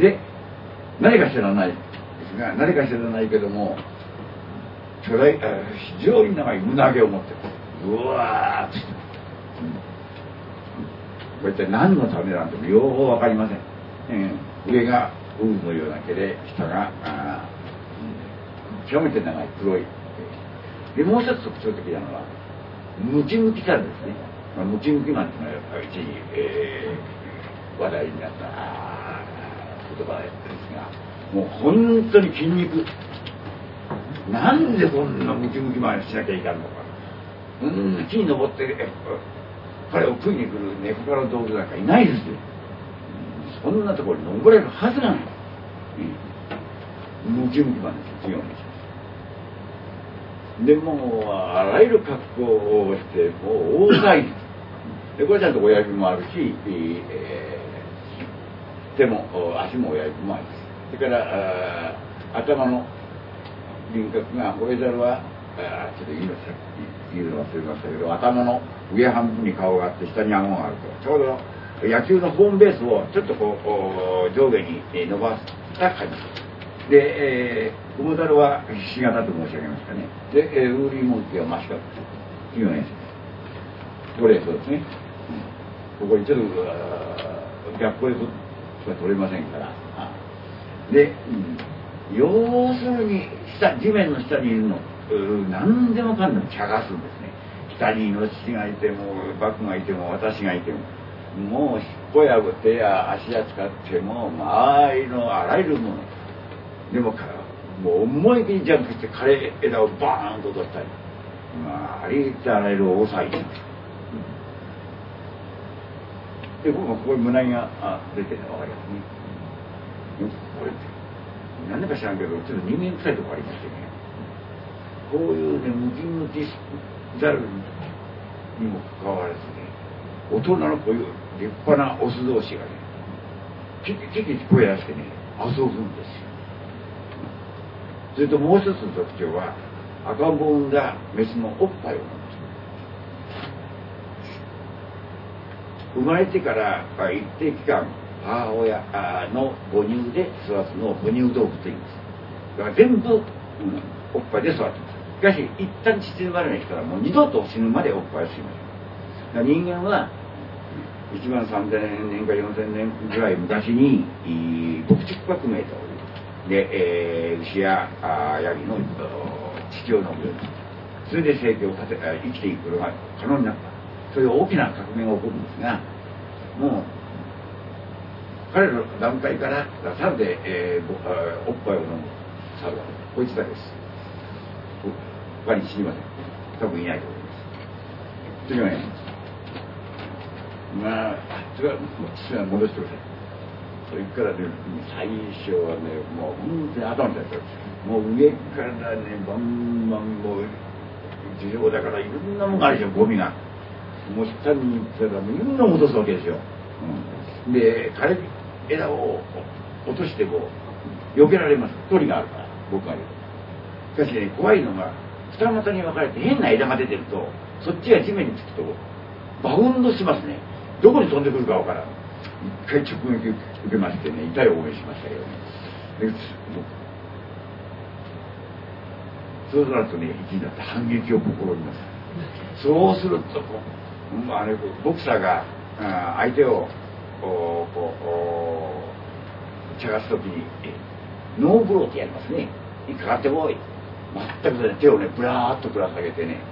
で何か知らないですが何か知らないけども巨大非常に長い胸毛を持ってる。うわーっとしてる、うん、これ一体何のためなんて両方分かりません、えー、上がウールのような毛で下があ、 極めて長い黒い。でもう一つ特徴的なのはムキムキさですね。まあ、ムキムキマンっていうのはやっぱり一時、えー、話題になった言葉ですが、もう本当に筋肉。なんでこんなムキムキマンしなきゃいかんのか。うん木に登って彼を食いに来る猫科の動物なんかいないですよ。そんなところに登れるはずがない。うん、ムキムキマンですよ、強いんです。でもうあらゆる格好をしてもう大騒ぎで、これちゃんと親指もあるし、えー、手も足も親指もあります。それから頭の輪郭がホエザルはあちょっと言います言うの忘れましたけど、頭の上半分に顔があって下に顎があると、ちょうど野球のホームベースをちょっとこう上下に伸ばした感じで、えー、クモザルはひし形と申し上げましたね。で、えー、ウーリーモンキーは真四角というようなやつです。これそうですね、うん、ここにちょっと逆光でしか取れませんから。で、うん、要するに下地面の下にいるの何でもかんでも茶化すんですね。下にイノシシがいてもバクがいても私がいても、もう尻尾や手や足や使っても周りのあらゆるものでももう思い切りジャンプして枯れ枝をバーンと落としたり、まあ、ありとあらゆる大騒ぎです。で僕もここに胸毛が出てるの分かりますね。これ何でか知らんけどちょっと人間臭いとこありましてね、こういうねムキムキザルにもかかわらずね、大人のこういう立派なオス同士がねキキキキ声出してね遊ぶんですよ。それともう一つの特徴は赤ん坊を産んだメスのおっぱいを飲む。生まれてから一定期間母親の母乳で育つのを母乳動物と言います。だから全部、うん、おっぱいで育ってます。しかし一旦父生まれない人はもう二度と死ぬまでおっぱいを吸いません。人間はいちまんさんぜんねんかよんせんねんぐらい昔に牧畜革命とで、えー、牛やヤギの地を飲むように、それで生計を立て生きていくことが可能になった。そういう大きな革命が起こるんですが、もう彼の段階から猿で、えー、おっぱいを飲む猿はこいつだけです。他に知りません。多分いないと思います。というわけで、まあそれはそれは戻してください。それからね、最初はね、もう本当に頭に立ってる。もう上からね、バンバンもう地上だからいろんなものがあるでしょ、ゴミが。もう下に行ったらみんな戻すわけですよ。うん、で、枯れ枝を落としても避けられます。鳥があるから、僕が言う。しかしね、怖いのが、二股に分かれて変な枝が出てると、そっちが地面につくと、バウンドしますね。どこに飛んでくるか分からん。一回直撃受けましてね、痛い思いしましたけどね。でそうなるとね、一になって反撃を試みます。そうすると、あれボクサーが相手をこうこう茶化すときにノーブローってやりますね。かかってこい。全く、ね、手をねぶらーっとぶら下げてね、ね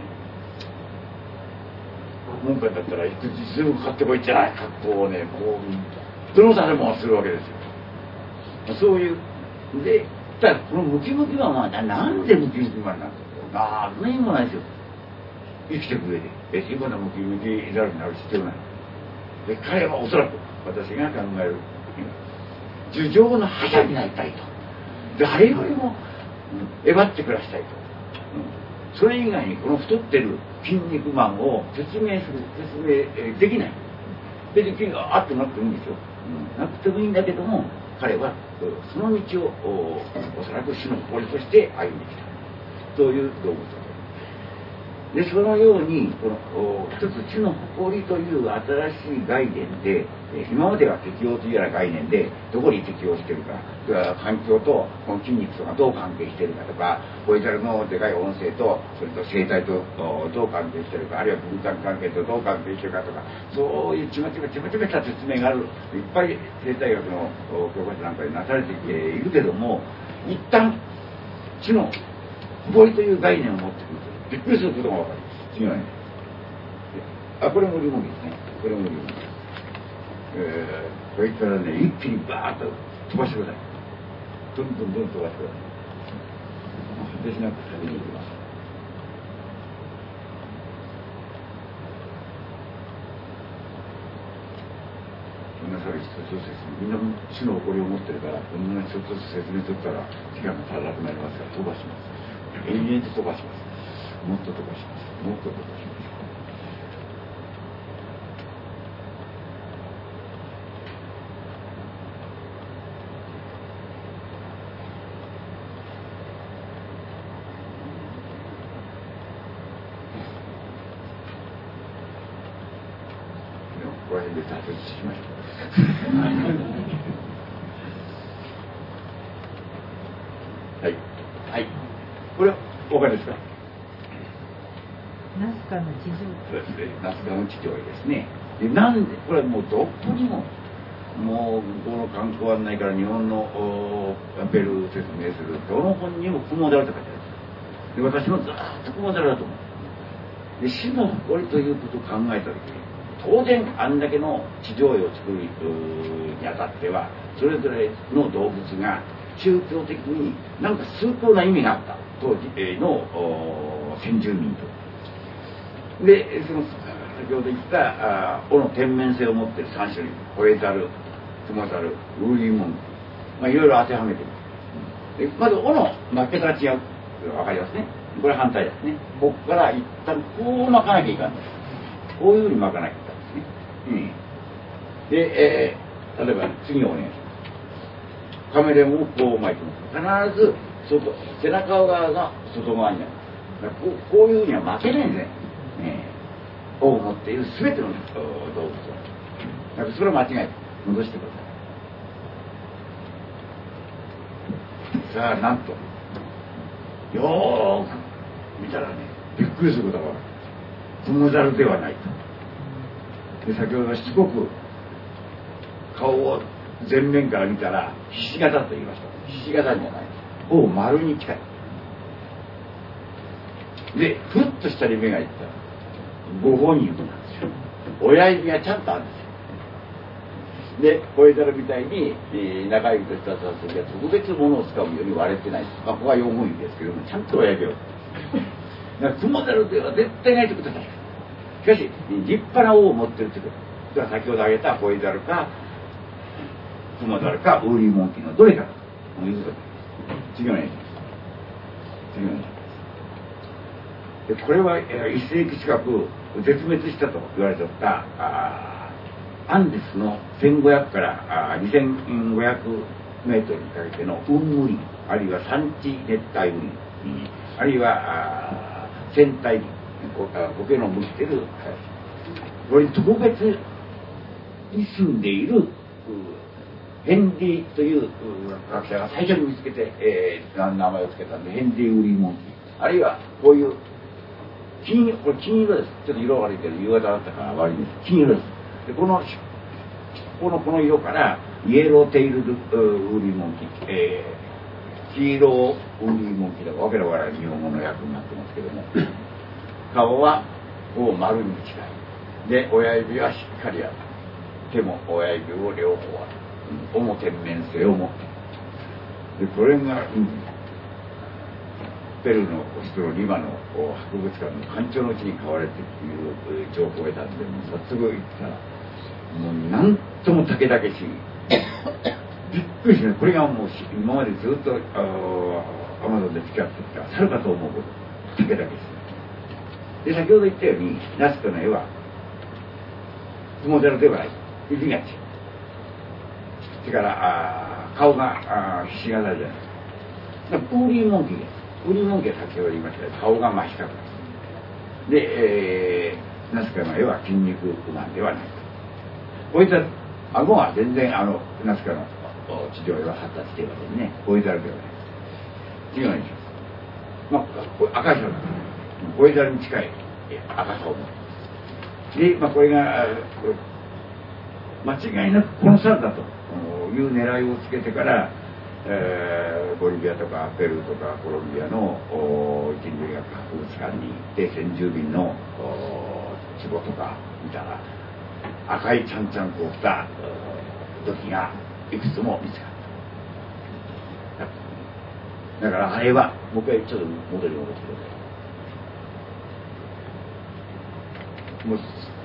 文句だったらいくつでもかかってこいじゃない格好をねこうどのされもするわけですよ。そういうでただこのムキムキマンはなんでムキムキマンなんですか。何もないですよ。生きていく上で別にこんなムキムキザルになる必要ない。で彼はおそらく私が考える樹上の覇者になりたいと、誰よりもえばって暮らしたいと、うん、それ以外にこの太ってる筋肉マンを説明する説明できない。別に筋があってなくてもいいんですよ、うん、なくてもいいんだけども彼はその道を お, おそらく死の誇りとして歩んできたという動物だと。でそのようにこの一つ知の誇りという新しい概念で、今までは適応というような概念でどこに適応しているか、環境とこの筋肉とかどう関係しているかとか、ホエザルのでかい音声とそれと生態とどう関係しているか、あるいは分散関係とどう関係しているかとか、そういうちまちまちまちました説明がある。いっぱい生態学の教科書なんかでなされているけども、一旦知の覚えという概念を持ってくるとびっくりすることが分かります。次はね、あ、これもリモンですね。これもリモンです。えー、これからね、一気にバーッと飛ばしてください。どんどんどん飛ばしてください。果てしなく旅に行きます。みんなそれ一つずつみんな知の誇りを持ってるから、こんなに一つずつ説明取ったら時間が足らなくなりますから飛ばします。延々と飛ばします。もっと飛ばします。もっと飛ばします。ここら辺で挫折しましょう。はいはい。これはお分かりですか？ ナスカの地上そうですね。ナスカの地上絵ですね。で、なんでこれはもうどこにももう向こうの観光案内から日本のペルーを説明するどの本にも雲だらと書いてあるんです。で、私もずっと雲だらだと思う。で、死の誇りということを考えたときに、当然あんだけの地上絵を作るにあたってはそれぞれの動物が宗教的に何か崇高な意味があった当時の先住民と。で、その先ほど言った尾の天面性を持っているさん種類、ホエザル、クモザル、ウーリーモンキー、まあ、いろいろ当てはめています。でまず尾の巻き方が違う。わかりますね。これ反対ですね。ここから一旦こう巻かなきゃいかんです。こういうふうに巻かなきゃいかんですね。うん、で、えー、例えば次をお願いします。カメレオンをこう巻いてます。必ず外背中側が外側にある。だからこう、こういうふうには巻けないんですね。えーを持っている全ての動物はだからそれを間違えて戻してください。さあなんとよーく見たらねびっくりすることが分かる。クモザルではないと。で先ほどしつこく顔を前面から見たらひし形と言いました。ひし形じゃないを丸に近いでふっと下に目がいったらご本人なんですよ。親指がちゃんとあるんですよ。で、ホエザルみたいに、えー、中指と人差し指は特別ものを使うように割れてないです。まあ、ここはよんほん指ですけども、ちゃんと親指を。だからクモザルでは絶対ないということだ。しかし、立派な尾を持ってるということ。だから先ほど挙げたホエザルか、クモザルか、ウーリーモンキーのどれかということです。次のように。次のように。でこれは、えー、いっ世紀近く絶滅したと言われておったアンデスのせんごひゃくからにせんごひゃくメートルにかけての雲霧林、あるいは山地熱帯雨林、あるいは戦帯林、苔のむしてるこれに特別に住んでいるヘンリーという学者が最初に見つけて、えー、名前を付けたんでヘンリー・ウリーモンキー、あるいはこういう金これ金色です。ちょっと色悪いけど夕方だったから悪いです。金色です。でこのこのこの色からイエローテイルドウーリーモンキー、えー、黄色ウーリーモンキーだからわけのわからない日本語の訳になってますけども顔はこう丸に近いで親指はしっかりある。手も親指を両方ある。尾も天面性を持っている。でこれが、うんペルーの首都リマの博物館の館長のうちに買われている情報を得たんで、早速行ったらもうなんとも竹々しいびっくりしない。これがもう今までずっとアマゾンで付き合ってきた猿かと思うこと竹々しい。で先ほど言ったようにナスカの絵はクモザルではない。指が違う。それからあ顔がひし形じゃない。ウーリーモンキーです。ウーリーモンキーは先ほど言いましたが顔が真四角で、えー、ナスカの絵は筋肉マンではないと。こういった顎は全然あのナスカの地上絵は発達していませんね。ホエザルではない。次のようにします。まあ、これ赤い色だからホエザルに近い赤さを持ってで、まあ、これがこれ間違いなくこの猿だという狙いをつけてからえー、ボリビアとかペルーとかコロンビアの人類学博物館に行って先住民の壺とか見たら赤いちゃんちゃんこした土器がいくつも見つかった。だからあれはもう一回ちょっと戻り戻ってください。もう一つ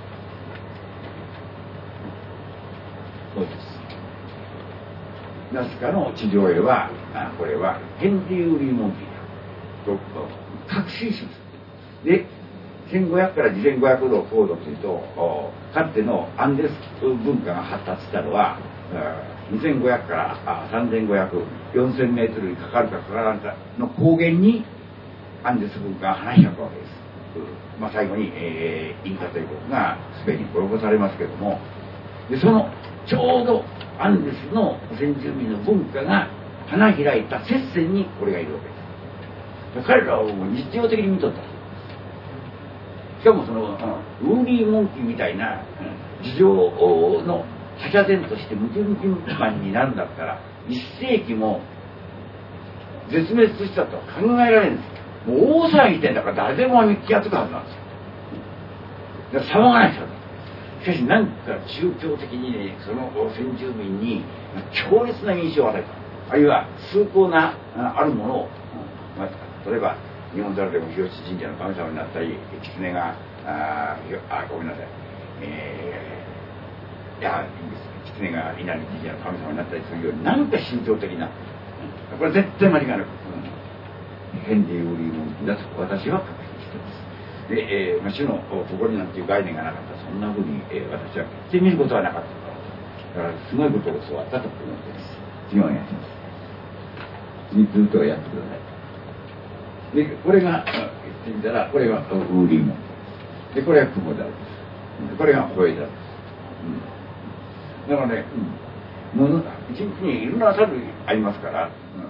もう一つナスカの地上絵はこれはヘンリー・ウリー・モンキーと確信しますでせんごひゃくからにせんごひゃくど高度というとかつてのアンデス文化が発達したのはにせんごひゃくからさんぜんごひゃく、よんせんメートルにかかるかかからんかの高原にアンデス文化が花開くわけです、まあ、最後に、えー、インカ帝国がスペインに滅ぼされますけどもでそのちょうどアンデスの先住民の文化が花開いた接戦にこれがいるわけです。彼らは日常的に見とった。しかもその、うん、ウーリーモンキーみたいな、うん、事情の覇者然としてムキムキマンになるんだったら一世紀も絶滅したとは考えられるんですよ。もう大騒ぎしてんだから誰でも気がつくはずなんですよ。だから騒がない人だ。しかし何か宗教的にねその先住民に強烈な印象を与えたあるいは崇高なあるものを、まあ、例えば日本でも日吉神社の神様になったり狐がああごめんなさい、えー、いやいいです狐が稲荷神社の神様になったりするように何か宗教的なこれ絶対間違いなく、うん、ヘンリー・ウリーモンキーだと私は確信していますで、えーまあ、種の誇りなんていう概念がなかったそんなふうに、えー、私は聞いてみることはなかっただからすごいことを教わったと思っています次お願いします次ずっとやってくださいでこれが言ってみたらこれがウーリーモンでこれがクモダルですこれがホエダルです、うん、だからね、うん、もの一日にいろんな猿ありますから、うん、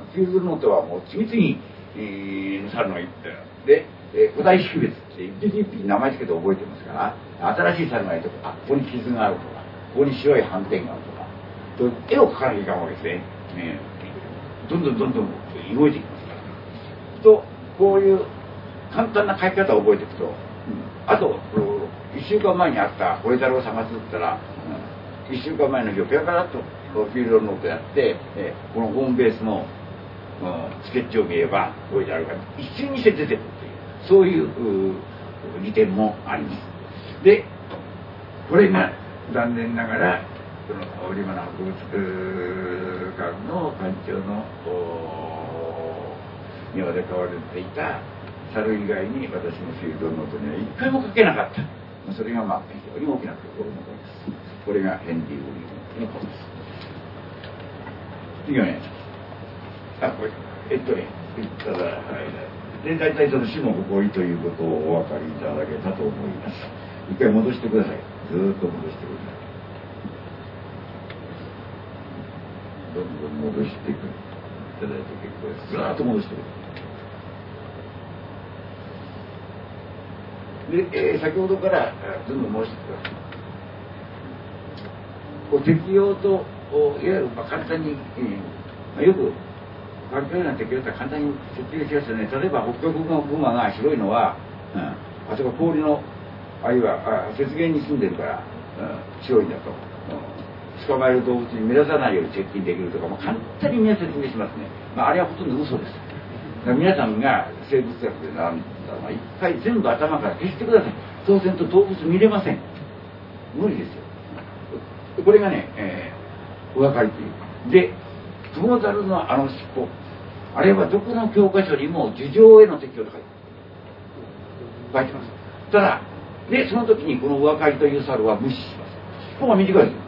フィールドノートはもう次々に、えー、猿がいってでえー、古代識別って一匹一匹名前つけて覚えてますから新しい猿がいるとかここに傷があるとかここに白い斑点があるとかと絵を描かなきゃいかんわけですね、ねどんどんどんどん動いていきますからとこういう簡単な描き方を覚えていくと、うん、あといっしゅうかんまえにあったホエザルを探すって言ったら、うん、いっしゅうかんまえの日をペラペラっとフィールドノートやって、えー、このホームベースの、うん、スケッチを見ればホエザルが一瞬にして出てくるそういう利点もあります。で、これが残念ながらそのリマの博物館の館長の庭で飼われていた猿以外に私のフィールドノートには一回も書けなかった。それがまあ非常に大きなところのことです。これがヘンリー・ウリーモンのことです。次はね、あ、これ、えっとね、ただ、はいで大体その死の誇りということをお分かりいただけたと思います。一回戻してください。ずーっと戻してください。どんどん戻していただいて結構です。ずーっと戻してください。で、えー、先ほどからずんどん戻してください。こう適用といわゆるまあ簡単に、えーまあ、よく環境なんて適用って簡単に説明しますよね。例えば北極のクマが白いのは、うん、あそこ氷のあるいは雪原に住んでるから、うん、白いんだと、うん、捕まえる動物に目立たないように接近できるとか、まあ、簡単に皆説明しますね。まあ、あれはほとんど嘘です。だから皆さんが生物学で習うんだのは一回全部頭から消してください。そうせんと動物見れません。無理ですよ。これがね、えー、お分かりという。でクモザルのあの尻尾あれはどこの教科書にも樹上への適用と書いて書いてます。ただでその時にこの上刈りという猿は無視します。尻尾が短いです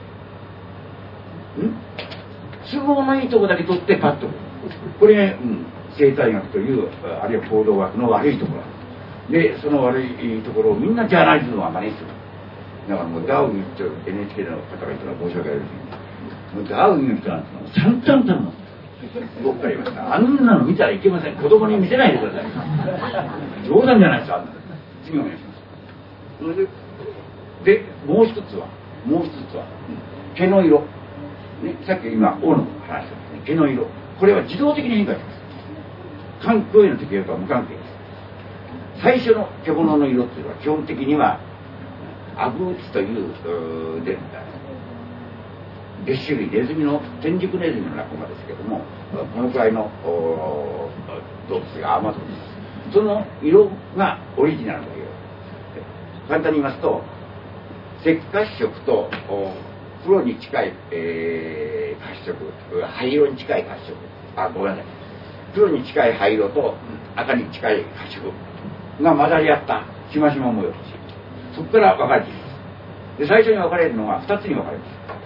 よ。ん都合のいいとこだけ取ってパッとこれが、うん、生態学というあるいは行動学の悪いところでその悪いところをみんなジャーナリズムは真似する。だからもうダウンと エヌエイチケー の方がいたら申し訳ないですけどダウンの人なんてのは散々たるの僕から言いました。あんなの見たらいけません。子供に見せないでください。冗談じゃないですよ。次お願いします。で、もう一つは、もう一つは、毛の色。 ね、さっき今王の話したんですね、毛の色、これは自動的に変化します。環境への適応とは無関係です。最初の獣の色っていうのは基本的にはアブーツといううで別種類、ネズミの天竺ネズミの仲間ですけども、このくらいの動物がアマゾンです。その色がオリジナルの色。簡単に言いますと、赤褐色と黒に近い、えー、褐色、灰色に近い褐色、あ、ごめんなさい、黒に近い灰色と赤に近い褐色が混ざり合ったしましま模様です。そこから分かれています。で、最初に分かれるのがふたつに分かれます。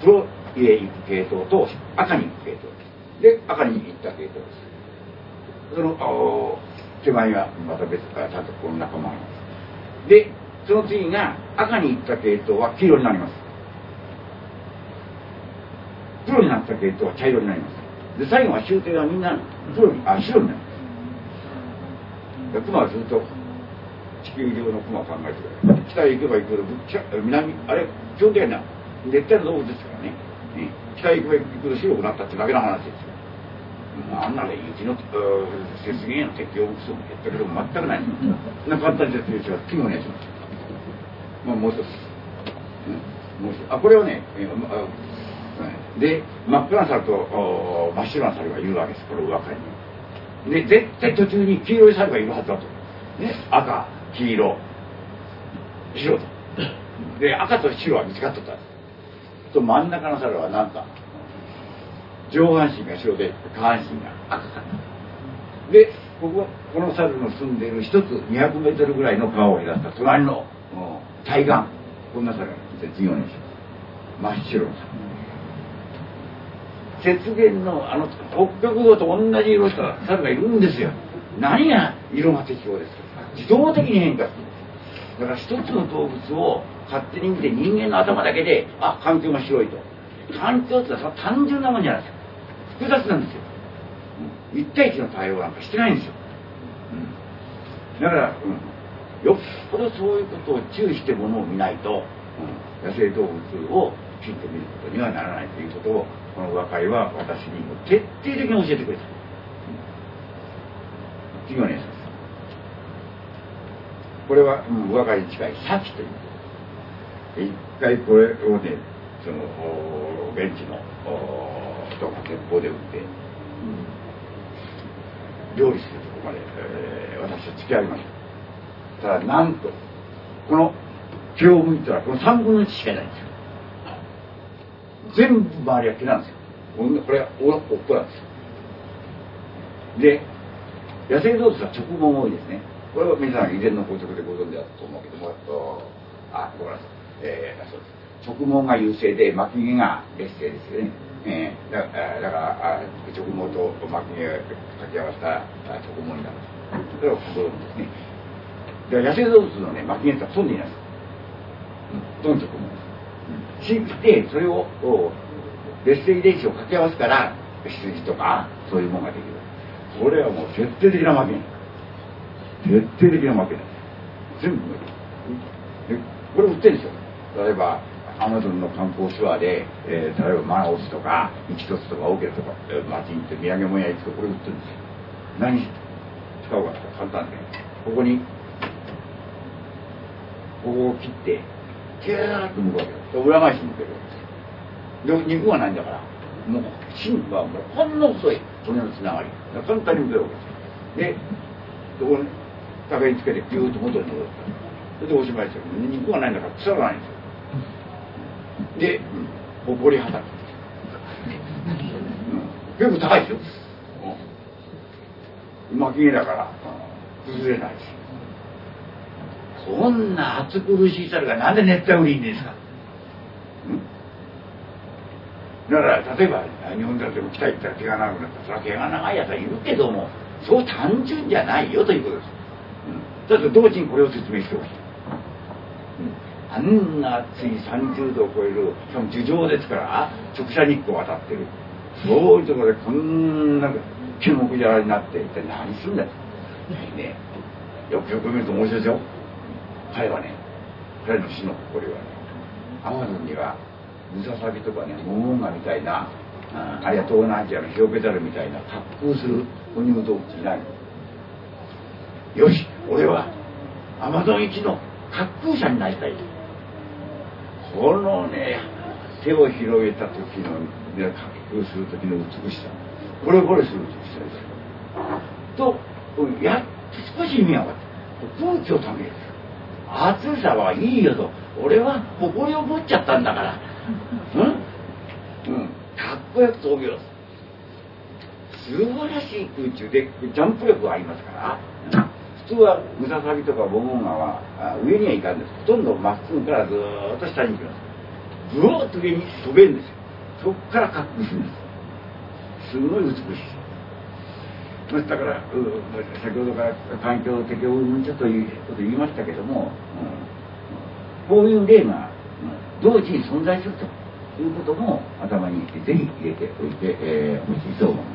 黒へ行く系統と赤に行く系統です。で、赤に行った系統です。その手前にはまた別からちゃんとこの仲間があります。で、その次が赤に行った系統は黄色になります。黒になった系統は茶色になります。で、最後は終点はみんな黒に、あ、白になります。クマはずっと地球上のクマを考えてくれる。北へ行けば行くほど南、あれ基本的には熱帯の動物ですからね。ね、北へ行けば行くほど白くなったってだけの話ですよ。あんなね、雪の雪原への適応もクソも減ったけど全くない。な簡単に説明します。次お願いします。まあ、もう一つ、うん、もう一つ、あ、これはね、えーまあ、で真っ赤な猿と真っ白な猿がいるわけです。これお分かりに。で絶対途中に黄色い猿がいるはずだと、ね、赤黄色白とで赤と白は見つかっとったんです。と真ん中の猿は何か上半身が白で下半身が赤かったで、こここの猿の住んでいる一つにひゃくメートルぐらいの川を隔った隣の対岸、こんな猿がいて次のようにします。真っ白の猿、雪原のあの北極魚と同じ色した猿がいるんですよ。何が色が適応ですか。自動的に変化する。だから一つの動物を勝手に見て人間の頭だけで、あ、環境が白いと。環境ってのは単純なもんじゃないですか。複雑なんですよ。一対一の対応なんかしてないんですよ。うん、だから、うん、よっぽどそういうことを注意してものを見ないと、うん、野生動物をきちんと見ることにはならないということを、この和解は私にも徹底的に教えてくれた。うん、次お願いします。これは、うん、和解に近いサキという。一回これをね、その現地の人が鉄砲で撃って、うん、料理するところまで、えー、私は付き合いました。ただなんとこの毛を向いたらこのさんぶんのいちしかいないんですよ。全部周りは毛なんですよ。これはおっぽなんですよ。で、野生動物は直毛が多いですね。これは皆さん以前の法則でご存知だと思うけども、あ、ごめんなさい、えー、そうです。直毛が優勢で巻き毛が劣勢ですよね。えー、だ, だから直毛と巻き毛を掛け合わせた直毛になる。それをご存知ですね。で野生動物のね巻き毛ってほとんどいないです。ほとんど直毛です。でそれを劣勢遺伝子を掛け合わせたら羊とかそういうものができる。これはもう徹底的な巻き毛。徹底的な巻き毛。全部でこれ売ってるんですよ。例えばアマゾンの観光ツアーで、えー、例えばマナオスとかイキトスとかオーケルとか、えー、町に行って土産物屋行くとこれ売ってるんですよ。何使うかって簡単で、ここにここを切ってキューッと向くわけです。裏返しに向けるわけです。で肉がないんだからもう芯はもうほんの細い骨のつながり簡単に向けるわけです。でそこに竹につけてギューッと元に戻る。それでおしまいですよ。肉がないんだから腐らないんですよ。で、ほこりはたき、うん、結構高いですよ。巻き毛だから崩れないし。こんな暑苦しい猿がなんで熱帯雨林ですか。だから例えば日本だって北行ったら毛が長くなったら、それは毛が長いやつはいるけどもそう単純じゃないよということです。うん、だって同時にこれを説明してほしい。あんな暑いさんじゅうどを超える、しかも樹上ですから直射日光が当たってる、そういうところでこんな毛もくじゃらになって一体何するんだと、ね、よくよく見ると面白いですよ。彼はね、彼の死の誇りはね、アマゾンにはムササビとかねモモンガみたいなああるいは東南アジアのヒョウペザルみたいな滑空する哺乳動物いないの。よし、俺はアマゾン一の滑空者になりたい。このね、手を広げた時の、ね、滑空する時の美しさ、これこれする美しさですと、やっと少し意味が分かった。空気をためる。暑さはいいよと。俺は誇りを持っちゃったんだから。うん、うん、かっこよく飛びよす。素晴らしい空中でジャンプ力がありますから。普通はムササビとかボゴンガは上には行かんです。ほとんどまっすぐからずーっと下に行きます。ぐーっと上に飛べるんですよ。そこから滑空するんです。すごい美しい。だから、先ほどから環境適応うんちょっということ言いましたけども、うん、こういう例が、うん、同時に存在するということも頭にぜひ入れておいて、えー、ほしいと思います。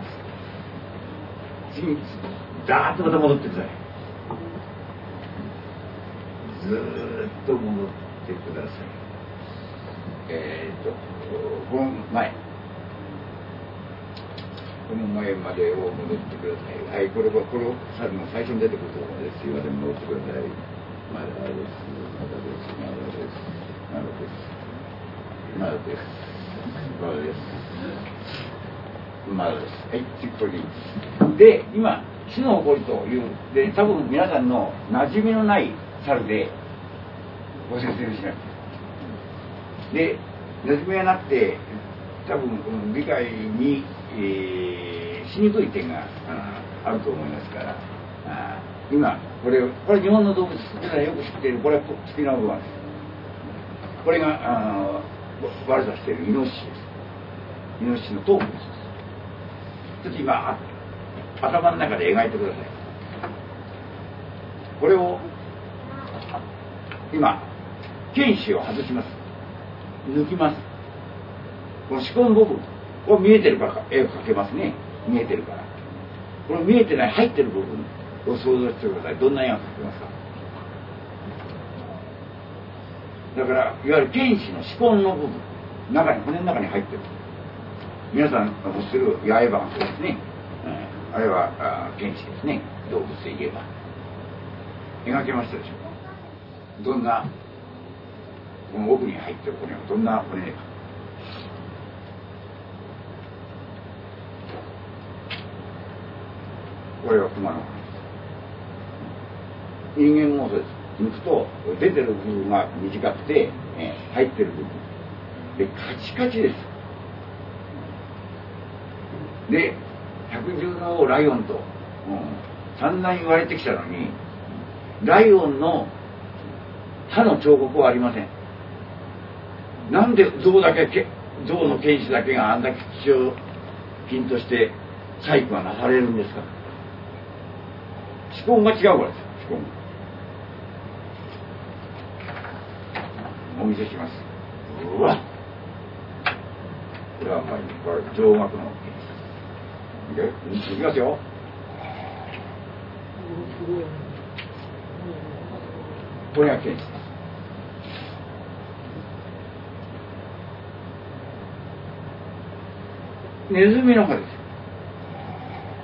次にダーッとまた戻ってください。ずーっと戻ってください。えー、っとこの前この前までを戻ってください。はい、これはこの猿の最初に出てくるところです。すいません、戻ってください。まだです、まだです、まだです、まだです、まだです、まだです、まだです。はい、次これでいいです。で、今、死の起こりという、で、多分皆さんの馴染みのない猿でご説明します。で、馴染みがなくて、多分理解に、えー、しにくい点が あ, あると思いますから、あ今これこれ日本の動物皆さんよく知っているこれはスピナオグマです。これがあ悪さしているイノシシです。イノシシの頭部です。ちょっと今頭の中で描いてください。これを今犬歯を外します。抜きます。この歯根部分これ見えてるから絵を描けますね。見えてるからこれ見えてない入ってる部分を想像してください。どんな絵が描けますか。だからいわゆる犬歯の歯根の部分中に骨の中に入ってる皆さんが持ってる八重歯がそうですね、うん、あれは犬歯ですね。動物で言えば描けましたでしょうか。どんなこの奥に入ってる骨はどんな骨か。これは熊の人間もそうです。抜くと出てる部分が短くて、えー、入ってる部分でカチカチです。で百獣のライオンと、うん、散々言われてきたのにライオンの歯の彫刻はありません。なんで象だけ象の犬歯だけがあんだけ希少品として細工がなされるんですか。歯根が違うからです。歯根お見せします。うわっこれはまあこれ上顎のでいきますよ。これが犬歯です。ネズミの歯です。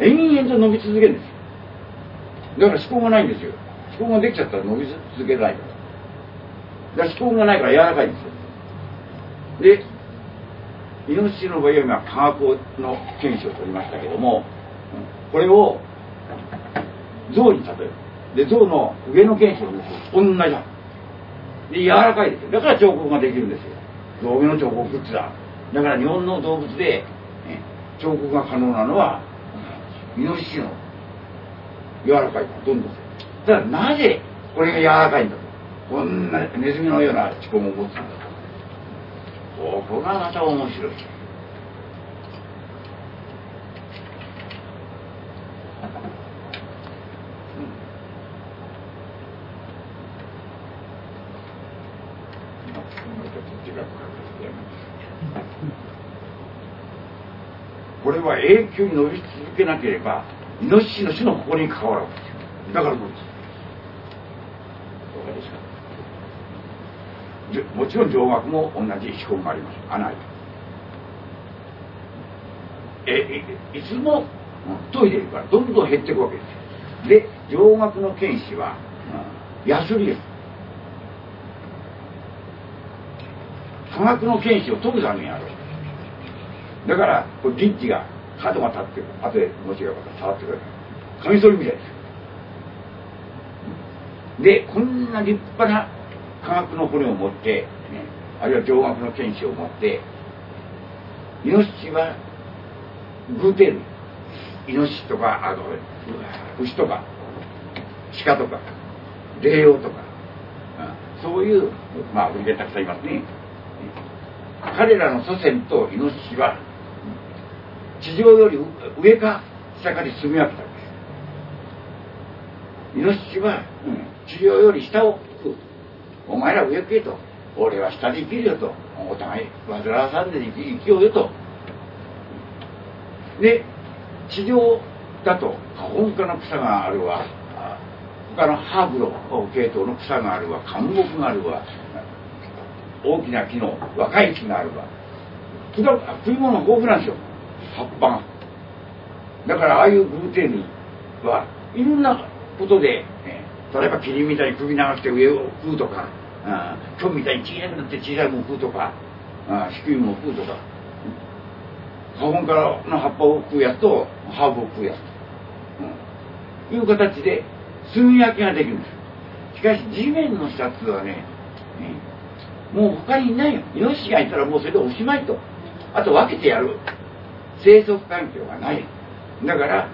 延々と伸び続けるんですよ。だから歯根がないんですよ。歯根ができちゃったら伸び続けないから。だから歯根がないから柔らかいんですよ。で、イノシシの場合は今科学の犬歯を取りましたけども、これを象に例える。で、象の上の犬歯を抜くと同じだ。で、柔らかいですよ。だから彫刻ができるんですよ。象牙の彫刻ってだ。だから日本の動物で、ね、彫刻が可能なのはイノシシの柔らかいからどんどん。だからなぜこれが柔らかいんだと。こんなネズミのような歯根を持つんだと。ここがまた面白い。これは永久に伸び続けなければイノシシの種の誇りに関わるわけですよ。だからどうです。どうですか。もちろん上顎も同じ歯根があります。穴あります。 えいつも研いでるからどんどん減っていくわけですよ。で上顎の犬歯は、うん、ヤスリです。下顎の犬歯を研ぐためにある。だからこれリッチが角が立ってる。後でもしよかったら触ってください。カミソリみたいです。でこんな立派な下顎の骨を持って、ね、あるいは上顎の犬歯を持ってイノシシは偶蹄類、イノシシとかあの牛とか鹿とか霊凰とか、うん、そういうまあアフリカにたくさんいますね。彼らの祖先とイノシシは地上より上か下かで住み分けたんです。イノシシは、うん、地上より下を食う。お前ら上食えと。俺は下で生きるよと。お互い煩わさんで生きようよと。で地上だと花本科の草があるわ、他のハーブの系統の草があるわ、灌木があるわ、大きな木の若い木があるわ、食い物豊富なんですよ、葉っぱが。だからああいう偶蹄類はいろんなことで、ね、例えばキリンみたいに首長くて上を食うとか、キョンみたいに小さくなって小さいものを食うとか、低いものを食うとか、花本からの葉っぱを食うやつとハーブを食うやつと、うん、いう形で住み分けができるんです。しかし地面の下ってはね、うん、もう他にいないよ。イノシシがいたらもうそれでおしまいと。あと分けてやる生息環境がない。だから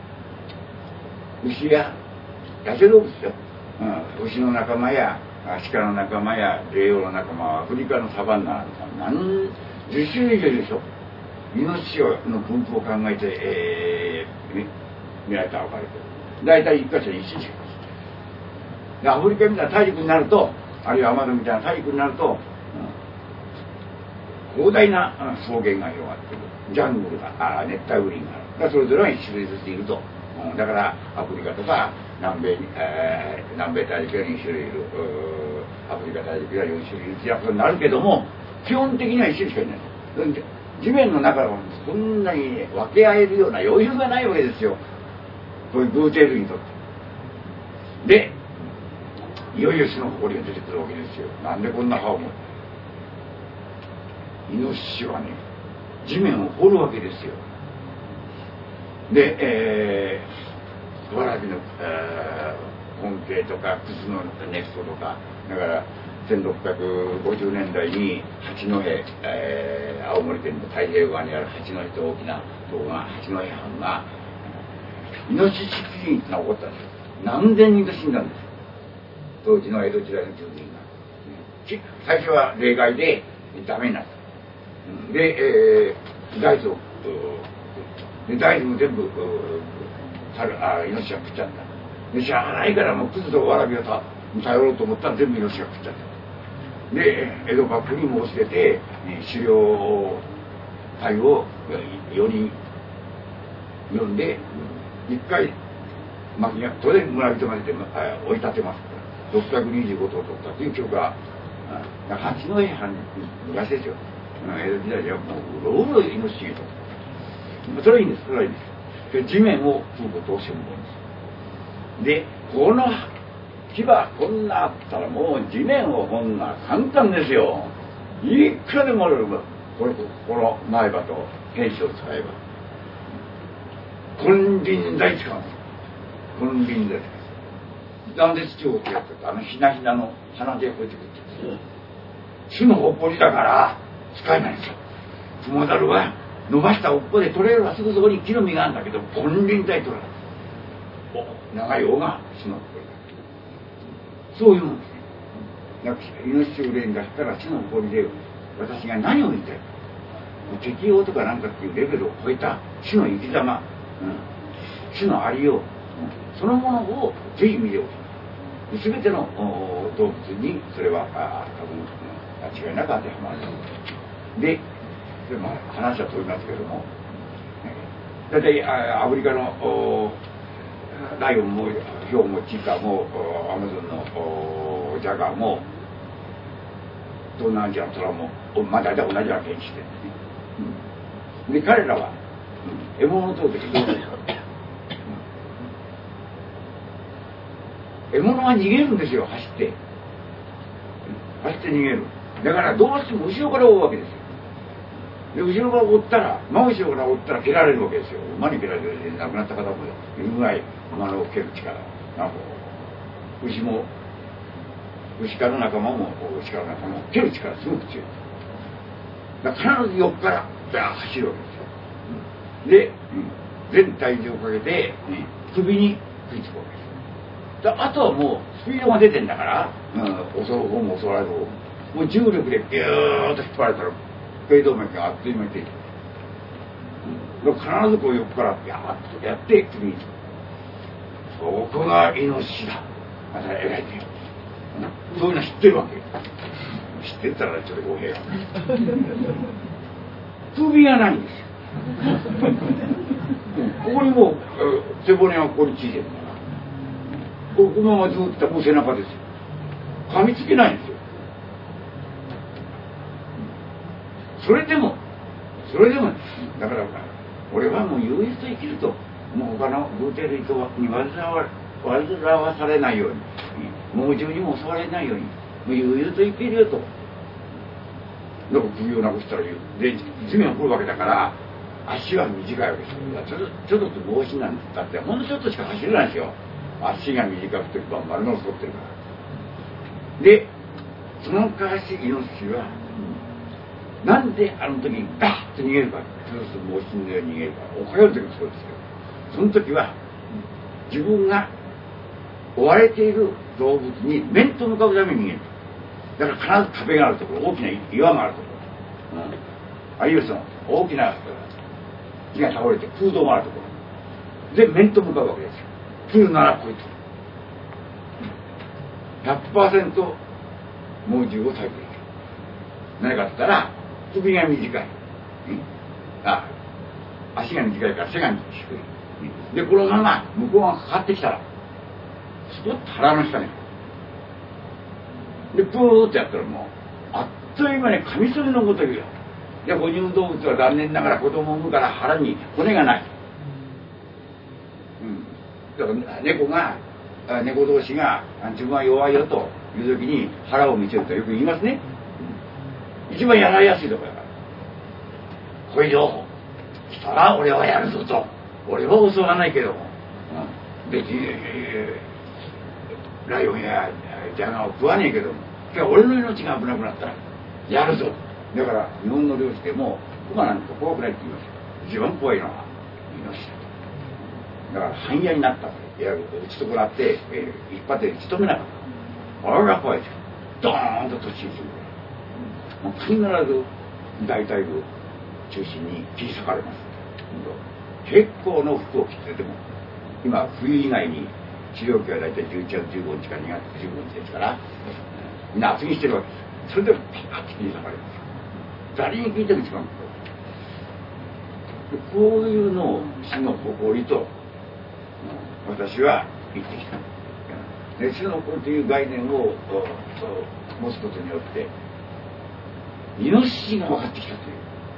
牛や野生動物よ、うん、牛の仲間や鹿の仲間や霊凰の仲間はアフリカのサバンナなん何十種類以上いるでしょ。イノシシの分布を考えて、えー、見られたら分かるけど、大体一箇所に一種しかない。アフリカみたいな大陸になると、あるいはアマゾンみたいな大陸になると、うん、広大な草原が広がっている。ジャングルが、あ熱帯雨林がある。だからそれぞれが一種類ずついると。うん、だからアフリカとか南米に、えー、南米大陸がに種類いる、アフリカ大陸がよん種類いるってことになるけども、基本的には一種類しかいない。地面の中をそんなに分け合えるような余裕がないわけですよ、こういう偶蹄類にとって。でいよいよ死の誇りが出てくるわけですよ。なんでこんな歯を持ってイノシシはね地面を掘るわけですよ。で、えー、わらびの、えー、根茎とかクスのネクトとか、だからせんろっぴゃくごじゅうねんだいに八戸、えー、青森県の太平洋側にある八戸と大きな島が八戸藩がイノシシ飢饉が起こったんですよ。何千人と死んだんです。当時の江戸時代の住民が。最初は例外でダメになった。で、えー、大豆をで大豆も全部あイノシシが食っちゃった。でしゃあないからもうクズとわらびを頼ろうと思ったら全部イノシシが食っちゃった。で江戸幕府に申し出て狩猟隊をよにん呼んでいっかい巻き当然村人まで追い立てますからろっぴゃくにじゅうごとう取ったという記憶が八戸藩昔ですよ。江戸時代ではもううろうろイノシシとそれはいいんです。それはいいんです。地面を食うことを専門にでこの木はこんなあったらもう地面を掘んな簡単ですよ。いくらでもあるこれこの前歯と変種を使えば金輪際使うんです。金輪際なんで土をってやってるとあのひなひなの鼻でこうやってくって巣のおっぽりだから使えないんですよ。クモザルは伸ばしたおっぽで取れればすぐそこに木の実があるんだけど金輪際取らない。お長い尾が巣のおっぽりだ。そういうもんですね。なんかイノシシを例に出したら死の誇りで私が何を言いたいか適応とかなんかっていうレベルを超えた死の生き様、うん、死のありよう、うん、そのものをぜひ見よう。全ての動物にそれはあ多分間違いなく当てはまる。で、でまあ、話は飛びますけども大体アフリカのライオンもヒョウもチーターもアマゾンのジャガーも東南アジアのトラもまあ大体同じような犬種で、うん、で彼らは獲物を取るときどうする？獲物は逃げるんですよ、走って。走って逃げる。だからどうしても後ろから追うわけですよ。で、後ろから追ったら、真後ろから追ったら蹴られるわけですよ。馬に蹴られて亡くなった方もいるぐらい、馬の蹴る力。なんか牛も、牛科の仲間も、牛科の仲間も蹴る力すごく強い。だから必ず横からバーッ走るわけですよ。で、うん、全体重をかけて、うん、首に食いつくわけです。あとはもうスピードが出てんだから、うん、襲う方も襲われる方ももう重力でギューッと引っ張られたら頸動脈があっという間に出てくる、うん、必ずこう横からビャーッとやって首につく。そこがイノシシだ。また描いてる、うん、そういうの知ってるわけよ。知ってたらちょっと語弊が首がないんですよここにもう背骨がここについてるんだ。このままずっともう背中ですよ。噛みつけないんですよ。それでもそれでもだから俺はもう悠々と生きると、もう他のグーテル人に煩わ煩わされないように、猛獣にも襲われないように、もう悠々と生きるよと。だから首をなくしたらで地面を来るわけだから足は短いわけですよ。ちょっとちょっと帽子なんだってほんのちょっとしか走れないですよ。足が短くて丸の太ってるから。でその代わしイノシシは、うん、なんであの時にバッと逃げるか、そうすると猛禽のように逃げるか、追っかける時もそうですけど、その時は自分が追われている動物に面と向かうために逃げる。だから必ず壁があるところ、大きな岩があるところ、うん、あるいはその大きな木が倒れて空洞があるところで面と向かうわけですよ。来るなら来いと ひゃくパーセント 猛獣を耐えている。何かって言ったら首が短い、うん、あ足が短いから背が低い、うん、でこのまま向こうがかかってきたらスポッと腹の下にでプーッとやったらもうあっという間にカミソリのごとくよ。で哺乳動物は残念ながら子供を産むから腹に骨がない、うん、だから猫が猫同士が自分は弱いよという時に腹を見せるとよく言いますね、うん、一番やられやすいところだから「こいよ来たら俺はやるぞ」と。俺は襲わないけども、うん、別に、えー、ライオンやジャガーを食わねえけども今日俺の命が危なくなったらやるぞ。だから日本の漁師でも熊なんか怖くないって言いますよ。一番怖いのはイノシシだ。だから半夜になったってやる打ち損なって、えー、一発で打ち止めなかった。あれが怖いですよ。ドーンと突進する。もう必ず大腿部中心に切り裂かれます。結構の服を着てても今冬以外に治療期は大体じゅういちがつじゅうごにちからにがつじゅうごにちですから、みんな厚着してるわけです。それでもパッと切り裂かれます。誰に聞いても一番こういうのを死の誇りと私は言ってきた。で死の誇りという概念を持つことによってイノシシが分かってきたという。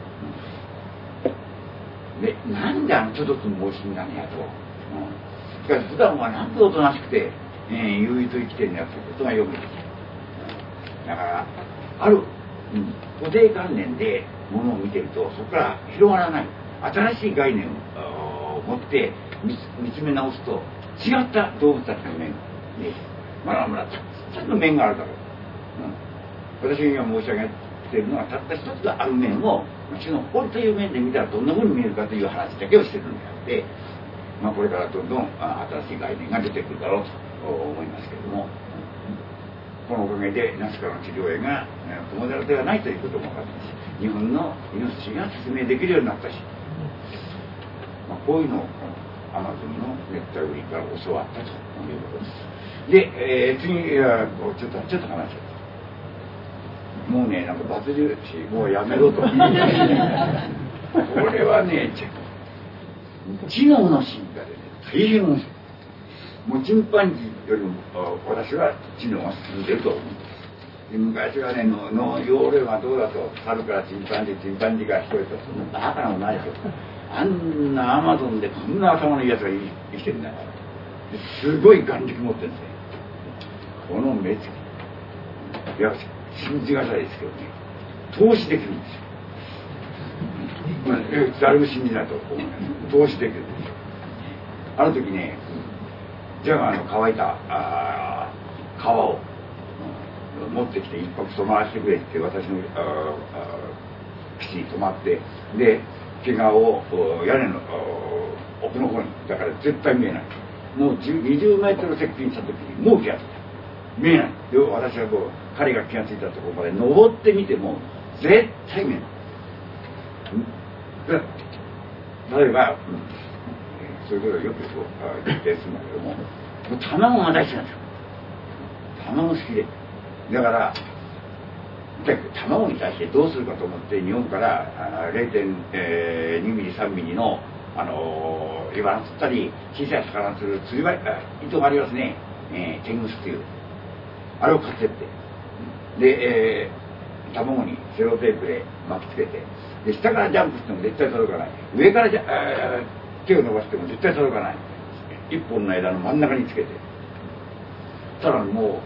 でなんであのちょっと猛禽なんやと、うん、しかし普段はなんでおとなしくて、えー、悠々と生きてるんやということがよくできる、うん、だからある、うん、固定観念でものを見てるとそこから広がらない新しい概念を持って見つめ直すと違った動物たちの面が見える。まだまだたくさんの面があるだろう、うん、私が今申し上げているのはたった一つがある面をうちの誇りという面で見たらどんなふうに見えるかという話だけをしているのであって、まあ、これからどんどん新しい概念が出てくるだろうと思いますけれども、このおかげでナスカの治療薬が友達ではないということも分かったし、日本のイノシシが説明できるようになったし、まあ、こういうのをアマゾンの熱帯雨林から教わったということです。で、えー、次はちょっとちょっと話します。もうね、なんかバツ印もうやめろとこれはね知能の進化でね大変面白い。もうチンパンジーよりも私は知能が進んでると思うんです。 昔はね、のの幼霊はどうだと、猿からチンパンジー、チンパンジーから人へと、そんなバカなもんないですよ。あんなアマゾンでこんな頭のいいやつが生きてるんだよ。すごい眼力持ってるんですよ。この目つき。いや、信じがたいですけどね、投資できるんですよ。まあ、誰も信じないと思うね。投資できるんですよ。あの時ね、じゃあ、あの乾いたあ皮を、うん、持ってきて一泊染まらせてくれって私のああ基地に泊まって、で毛皮を屋根の奥の方に、だから絶対見えない。もうにじゅうメートル接近した時にもう気がついた。見えない。で私はこう彼が気がついたところまで登ってみても絶対見えない。例えば、うん、そういうことをよくこう言ってするんだけども、もう卵が大好きなんですよ。卵好きで。だから、卵に対してどうするかと思って日本から れいてんにミリさんミリのあのー、イワナ釣ったり小さい魚釣る釣り針糸がありますね、えー、天狗っていうあれを買ってってで、えー、卵にセロテープで巻きつけてで下からジャンプしても絶対届かない上からじゃ、えー、手を伸ばしても絶対届かない一本の枝の真ん中につけてたらもう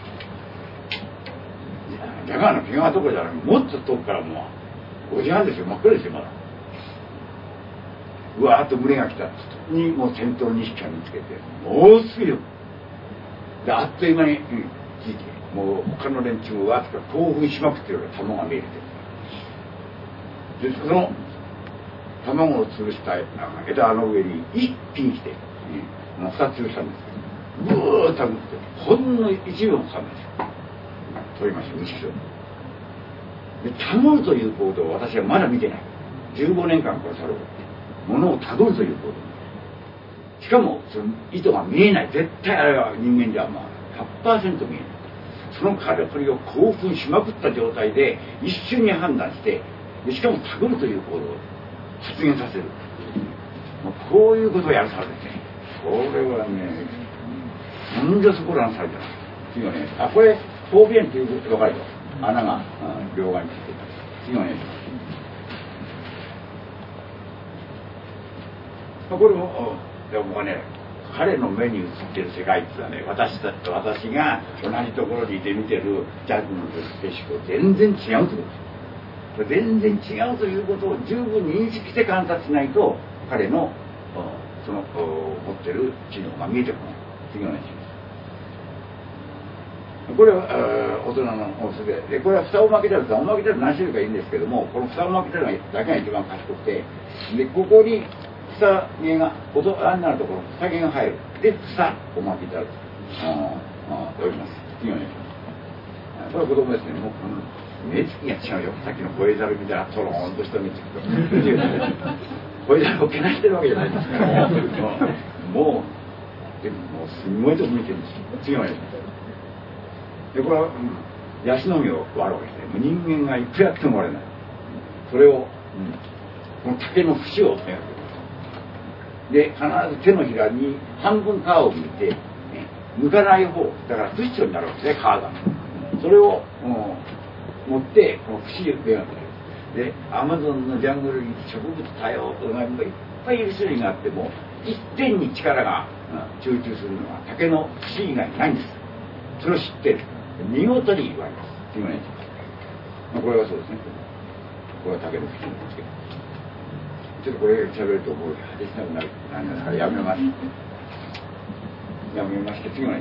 ジャガーの毛皮どころじゃなくてもっと遠くからもうごじはんですよ真っ暗ですよまだうわーっと群れが来たにもう先頭に匹か見つけてもうすぐよであっという間に、うん、地域もう他の連中もわーっと興奮しまくってるような卵が見えてでその卵を潰した枝の上に一気に来て、うん、もうふたつ潰したんですブーッと食ってほんのいちびょうもかかんないですよ取りました無色でたぐるという行動を私はまだ見てないじゅうごねんかん殺される物をたぐるという行動しかもその意図が見えない絶対あれは人間じゃまあ ひゃくパーセント 見えないそのからくりを興奮しまくった状態で一瞬に判断してでしかもたぐるという行動を実現させるもうこういうことをやるされてねこれはねなんでそこらのされてない次はねあこれ方便ということ分かるよ穴が、うん、両側についてた次はねこれもでもね彼の目に映ってる世界っていうのはね私た私が同じところにいて見てるジャングルの景色と全然違うということです全然違うということを十分認識して観察しないと彼のその持ってる知能が見えてこない次の話ですこれは大人のオスででこれは蓋を巻きたる蓋を巻きたる何種類かいいんですけどもこの蓋を巻きたるだけが一番賢くてでここに房毛が大人になるところ房毛が入るで房を巻きたると呼びます次のねこれは子供ですねもう目つきが違うよさっきの小枝猿みたいなトローンとした目つきと小枝猿をけなしてるわけじゃないですからもうでももうすんごいとこ見てるんですよ次のねでこれは、うん、ヤシの実を割るわけですね人間がいくらやっても割れないそれを、うん、この竹の節をねで必ず手のひらに半分皮を剥いて、ね、剥かない方だから不死鳥になるわけですね皮がそれを、うん、持ってこの節を目がけるでアマゾンのジャングルに植物多様がいっぱいいる種類があっても一点に力が、うん、集中するのは竹の節以外にないんですそれを知っている見事に言われます。今ね、まあ、これはそうですね。これは竹の節なんですけど、ちょっとこれ喋るともう果てしなくなるなんだからやめます。やめまして次のね。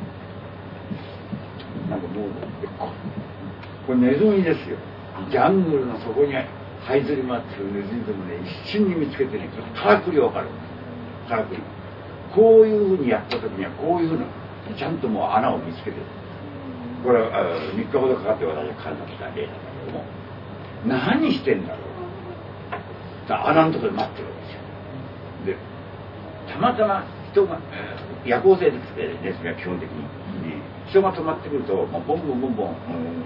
なんかもうあ、これネズミですよ。ジャングルの底に這いずり回ってるネズミでもね一瞬に見つけてね、からくりわかる。からくり。こういうふうにやった時にはこういうふうなちゃんともう穴を見つけてる。これはみっかほどかかって私は観察した例なんだけども何してんだろうだ穴のところで待ってるわけですよでたまたま人が、えー、夜行性ですねネズミは基本的に、ね、人が止まってくるともうボンボンボンボン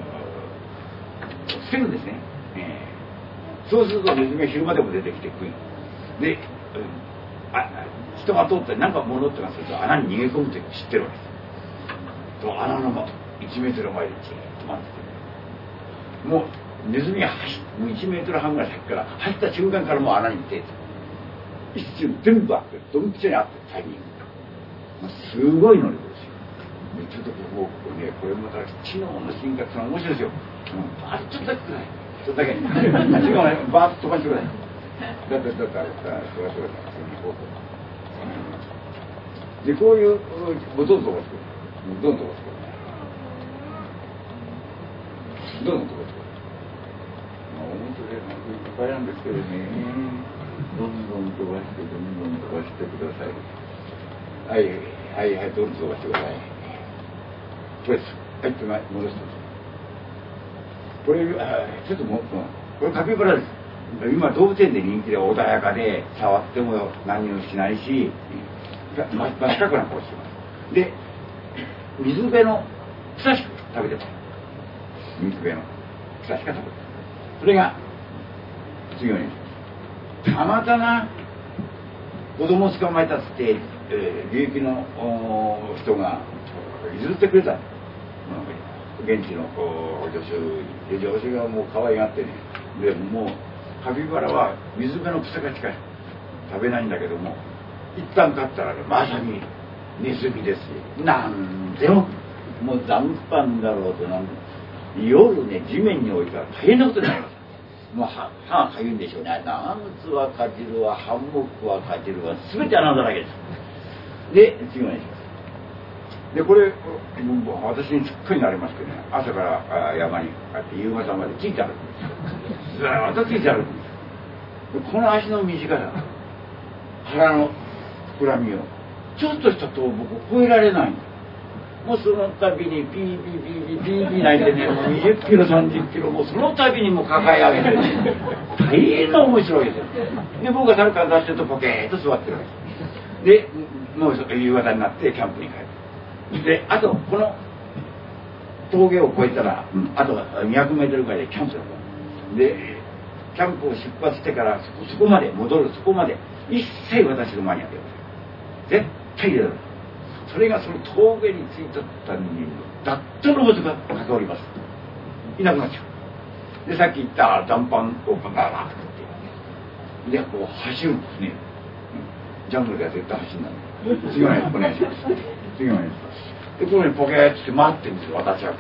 捨てるんですね、えー、そうするとネズミは昼間でも出てきて食いで、うん、あ人が通って何か物ってますると穴に逃げ込むというのを知ってるわけですと穴のいちメートル前でじーっ止まってて、もうネズミが走ってもういちメートルはんぐらい先から走った瞬間からもう穴に手一瞬全部開けてドンピシャにあってタイミングがすごい能力ですよ。でちょっとここねこれまた知能の進化ってのは面白いですよ。うん、あちょっとだけくださいちょっとだけ違うねバーッと飛ばしてください。だってだってだってそれはそれだでこういうどんどん飛ばしてくるどんどん飛ばしてくるどんどん飛ばしてくるまあ面白いなんかいっぱいなんですけどねどんどん飛ばしてどんどん飛ばしてください。はいはいはいどんどん飛ばしてください。これですはいって戻してこれちょっともこれカピバラです。今動物園で人気で穏やかで触っても何もしないし真っ赤な顔してますで水辺の草しか食べてます。水辺の草しか食べてます。それが次のようにたまたま子供を捕まえたっつって、えー、流域の人が譲ってくれた。現地の女性で女性がもう可愛がってねでもうカピバラは水辺の草がしか食べないんだけども一旦飼ったらねまさにネズミですよ。なんでももう残飯だろうとなん夜ね地面に置いたら大変なことになります。もう歯がかゆいんでしょうね。ナムツはかじるわハンモックはかじるわ全て穴だらけです。で次のようにでこれ私にすっかりなりましてね朝から山に帰って夕方までついて歩くんですずーっとついて歩くんですこの足の短さ腹の膨らみをちょっとしたと僕超えられないんですもうその度にピーピーピーピーピーピー泣いてねもうにじゅっキロさんじゅっキロもうその度にもう抱え上げてね大変な面白いですよ。で僕が猿から出してるとポケーっと座ってるわけでもう夕方になってキャンプに帰る。であとこの峠を越えたら、うん、あとにひゃくメートルぐらいでキャンプだとでキャンプを出発してからそ こ, そこまで戻るそこまで一切私の前には出る絶対出る。それがその峠に着いたった人間のダッとのことが関わります。いなくなっちゃう。でさっき言った残飯をバババッとでこう走るんですね。ジャングルでは絶対走んない。次のやつお願いします。次のやつでここにポケーって待ってるんですよ私は。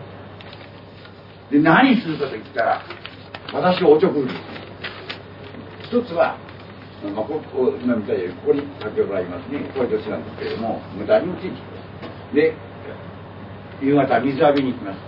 で何するかと言ったら私をおちょくるんです。一つは、まあ、ここ今みたいにここに先ほどありますねこれ女子なんですけれども無駄にもついてきます。で夕方水浴びに行きます。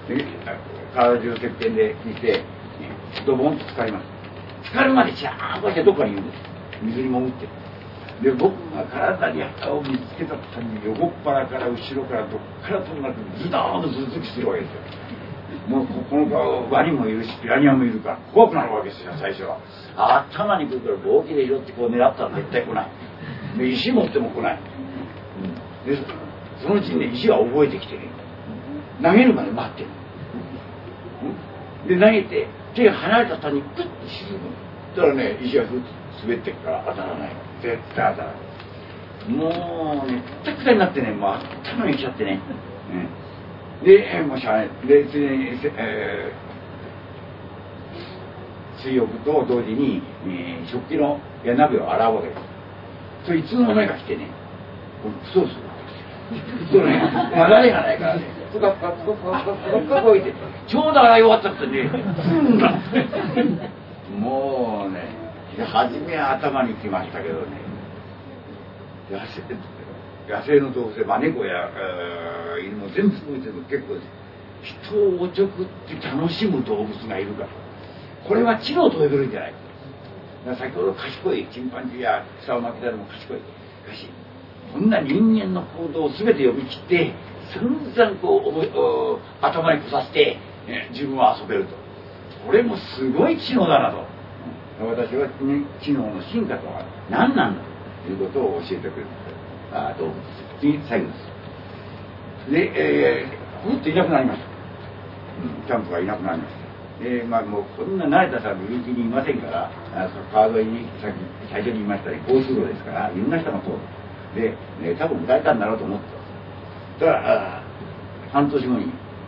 で体中石鹸で拭いてドボンと浸かります。浸かるまでシャーッとしてどこかにいるんです。水に潜ってで僕が体に旗を見つけた途端に横っ腹から後ろからどっからともなくズドーンと頭突きするわけですよ。もうこの顔ワニもいるしピラニアもいるから怖くなるわけですよ最初は。頭に来るから棒切れしろってこう狙ったら絶対来ない。で石持っても来ない。でそのうちにね石が覚えてきてね投げるまで待ってる。で投げて手が離れた途端にプッと沈む。だからね石がふっと滑ってくから当たらない。絶対当たらない。もうねくたくたになってねもう頭に来ちゃってね、うん、でもうしゃあないでついに、えー、水浴と同時に、えー、食器のや鍋を洗うわけです。それいつの間にか来てねそうするそうね流れがないからねプカプカプカプカプカプカ置いてちょうど洗い終わったってねうんだもうね初めは頭に来ましたけどね野生、野生の動物で、まあ、猫や犬も全部含めても結構人をおちょくって楽しむ動物がいるからこれは知能と呼べるんじゃないか。先ほど賢いチンパンジーや草を巻きだるも賢いしかしこんな人間の行動を全て読み切って散々こう頭に来させて、ね、自分は遊べるとこれもすごい知能だなと。私は、ね、知能の進化とは何なんだということを教えてくれるあ動物です。次最後です。で、えー、ふっといなくなりました、うん、キャンプがいなくなりました。で、まあ、もうこんな慣れたさ領域にいませんから川沿いにさっき最初に言いましたように交通路ですからいろんな人が通るで、ね、多分迎えたんだろうと思ってた。だから半年後に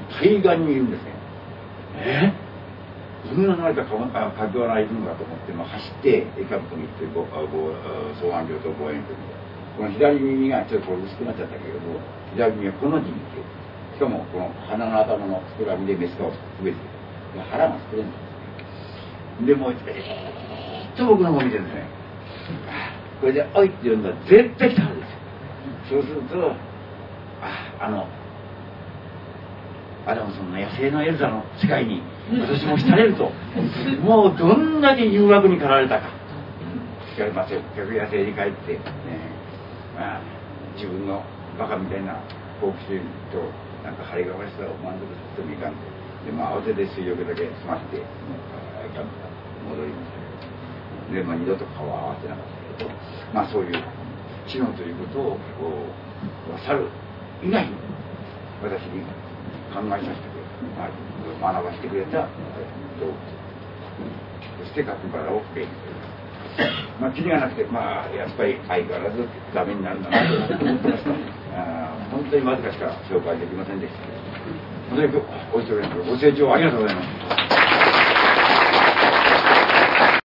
対岸にいるんですね。えー、そんな慣れたか鍵はないるのかと思って、まあ、走って駅カップに行ってごご双眼鏡と望遠鏡でこの左耳がちょっと薄くなっちゃったけれども左耳はこの字にしてしかもこの鼻の頭の膨らみでメスカを滑って腹が膨れるんですでもうえーっと僕の方を見てるんですね。これで「おい」って言うんだら絶対来たはずですよ。そうするとああのアダムソンの野生のエルザの世界に私も浸れるともうどんだけ誘惑に駆られたか。しかしまあせっかく野生に帰って、ねまあ、自分のバカみたいな好奇心となんか晴れがましさを満足させてもいかんとで、まあ、慌てて水浴だけ済ませてキャンプに戻りましたで、まあ、二度と顔は合わせなかったけど、まあ、そういう知能ということをこう去る以外に私に考えさせてくれた、まあ、学ばせてくれた動物そしてカピバラを勉強するまあ気にがなくて、まあ、やっぱり相変わらずダメになるんだなと思ってましたあ本当にわずかしか紹介できませんでした。本当にご視聴ご清聴ありがとうございます。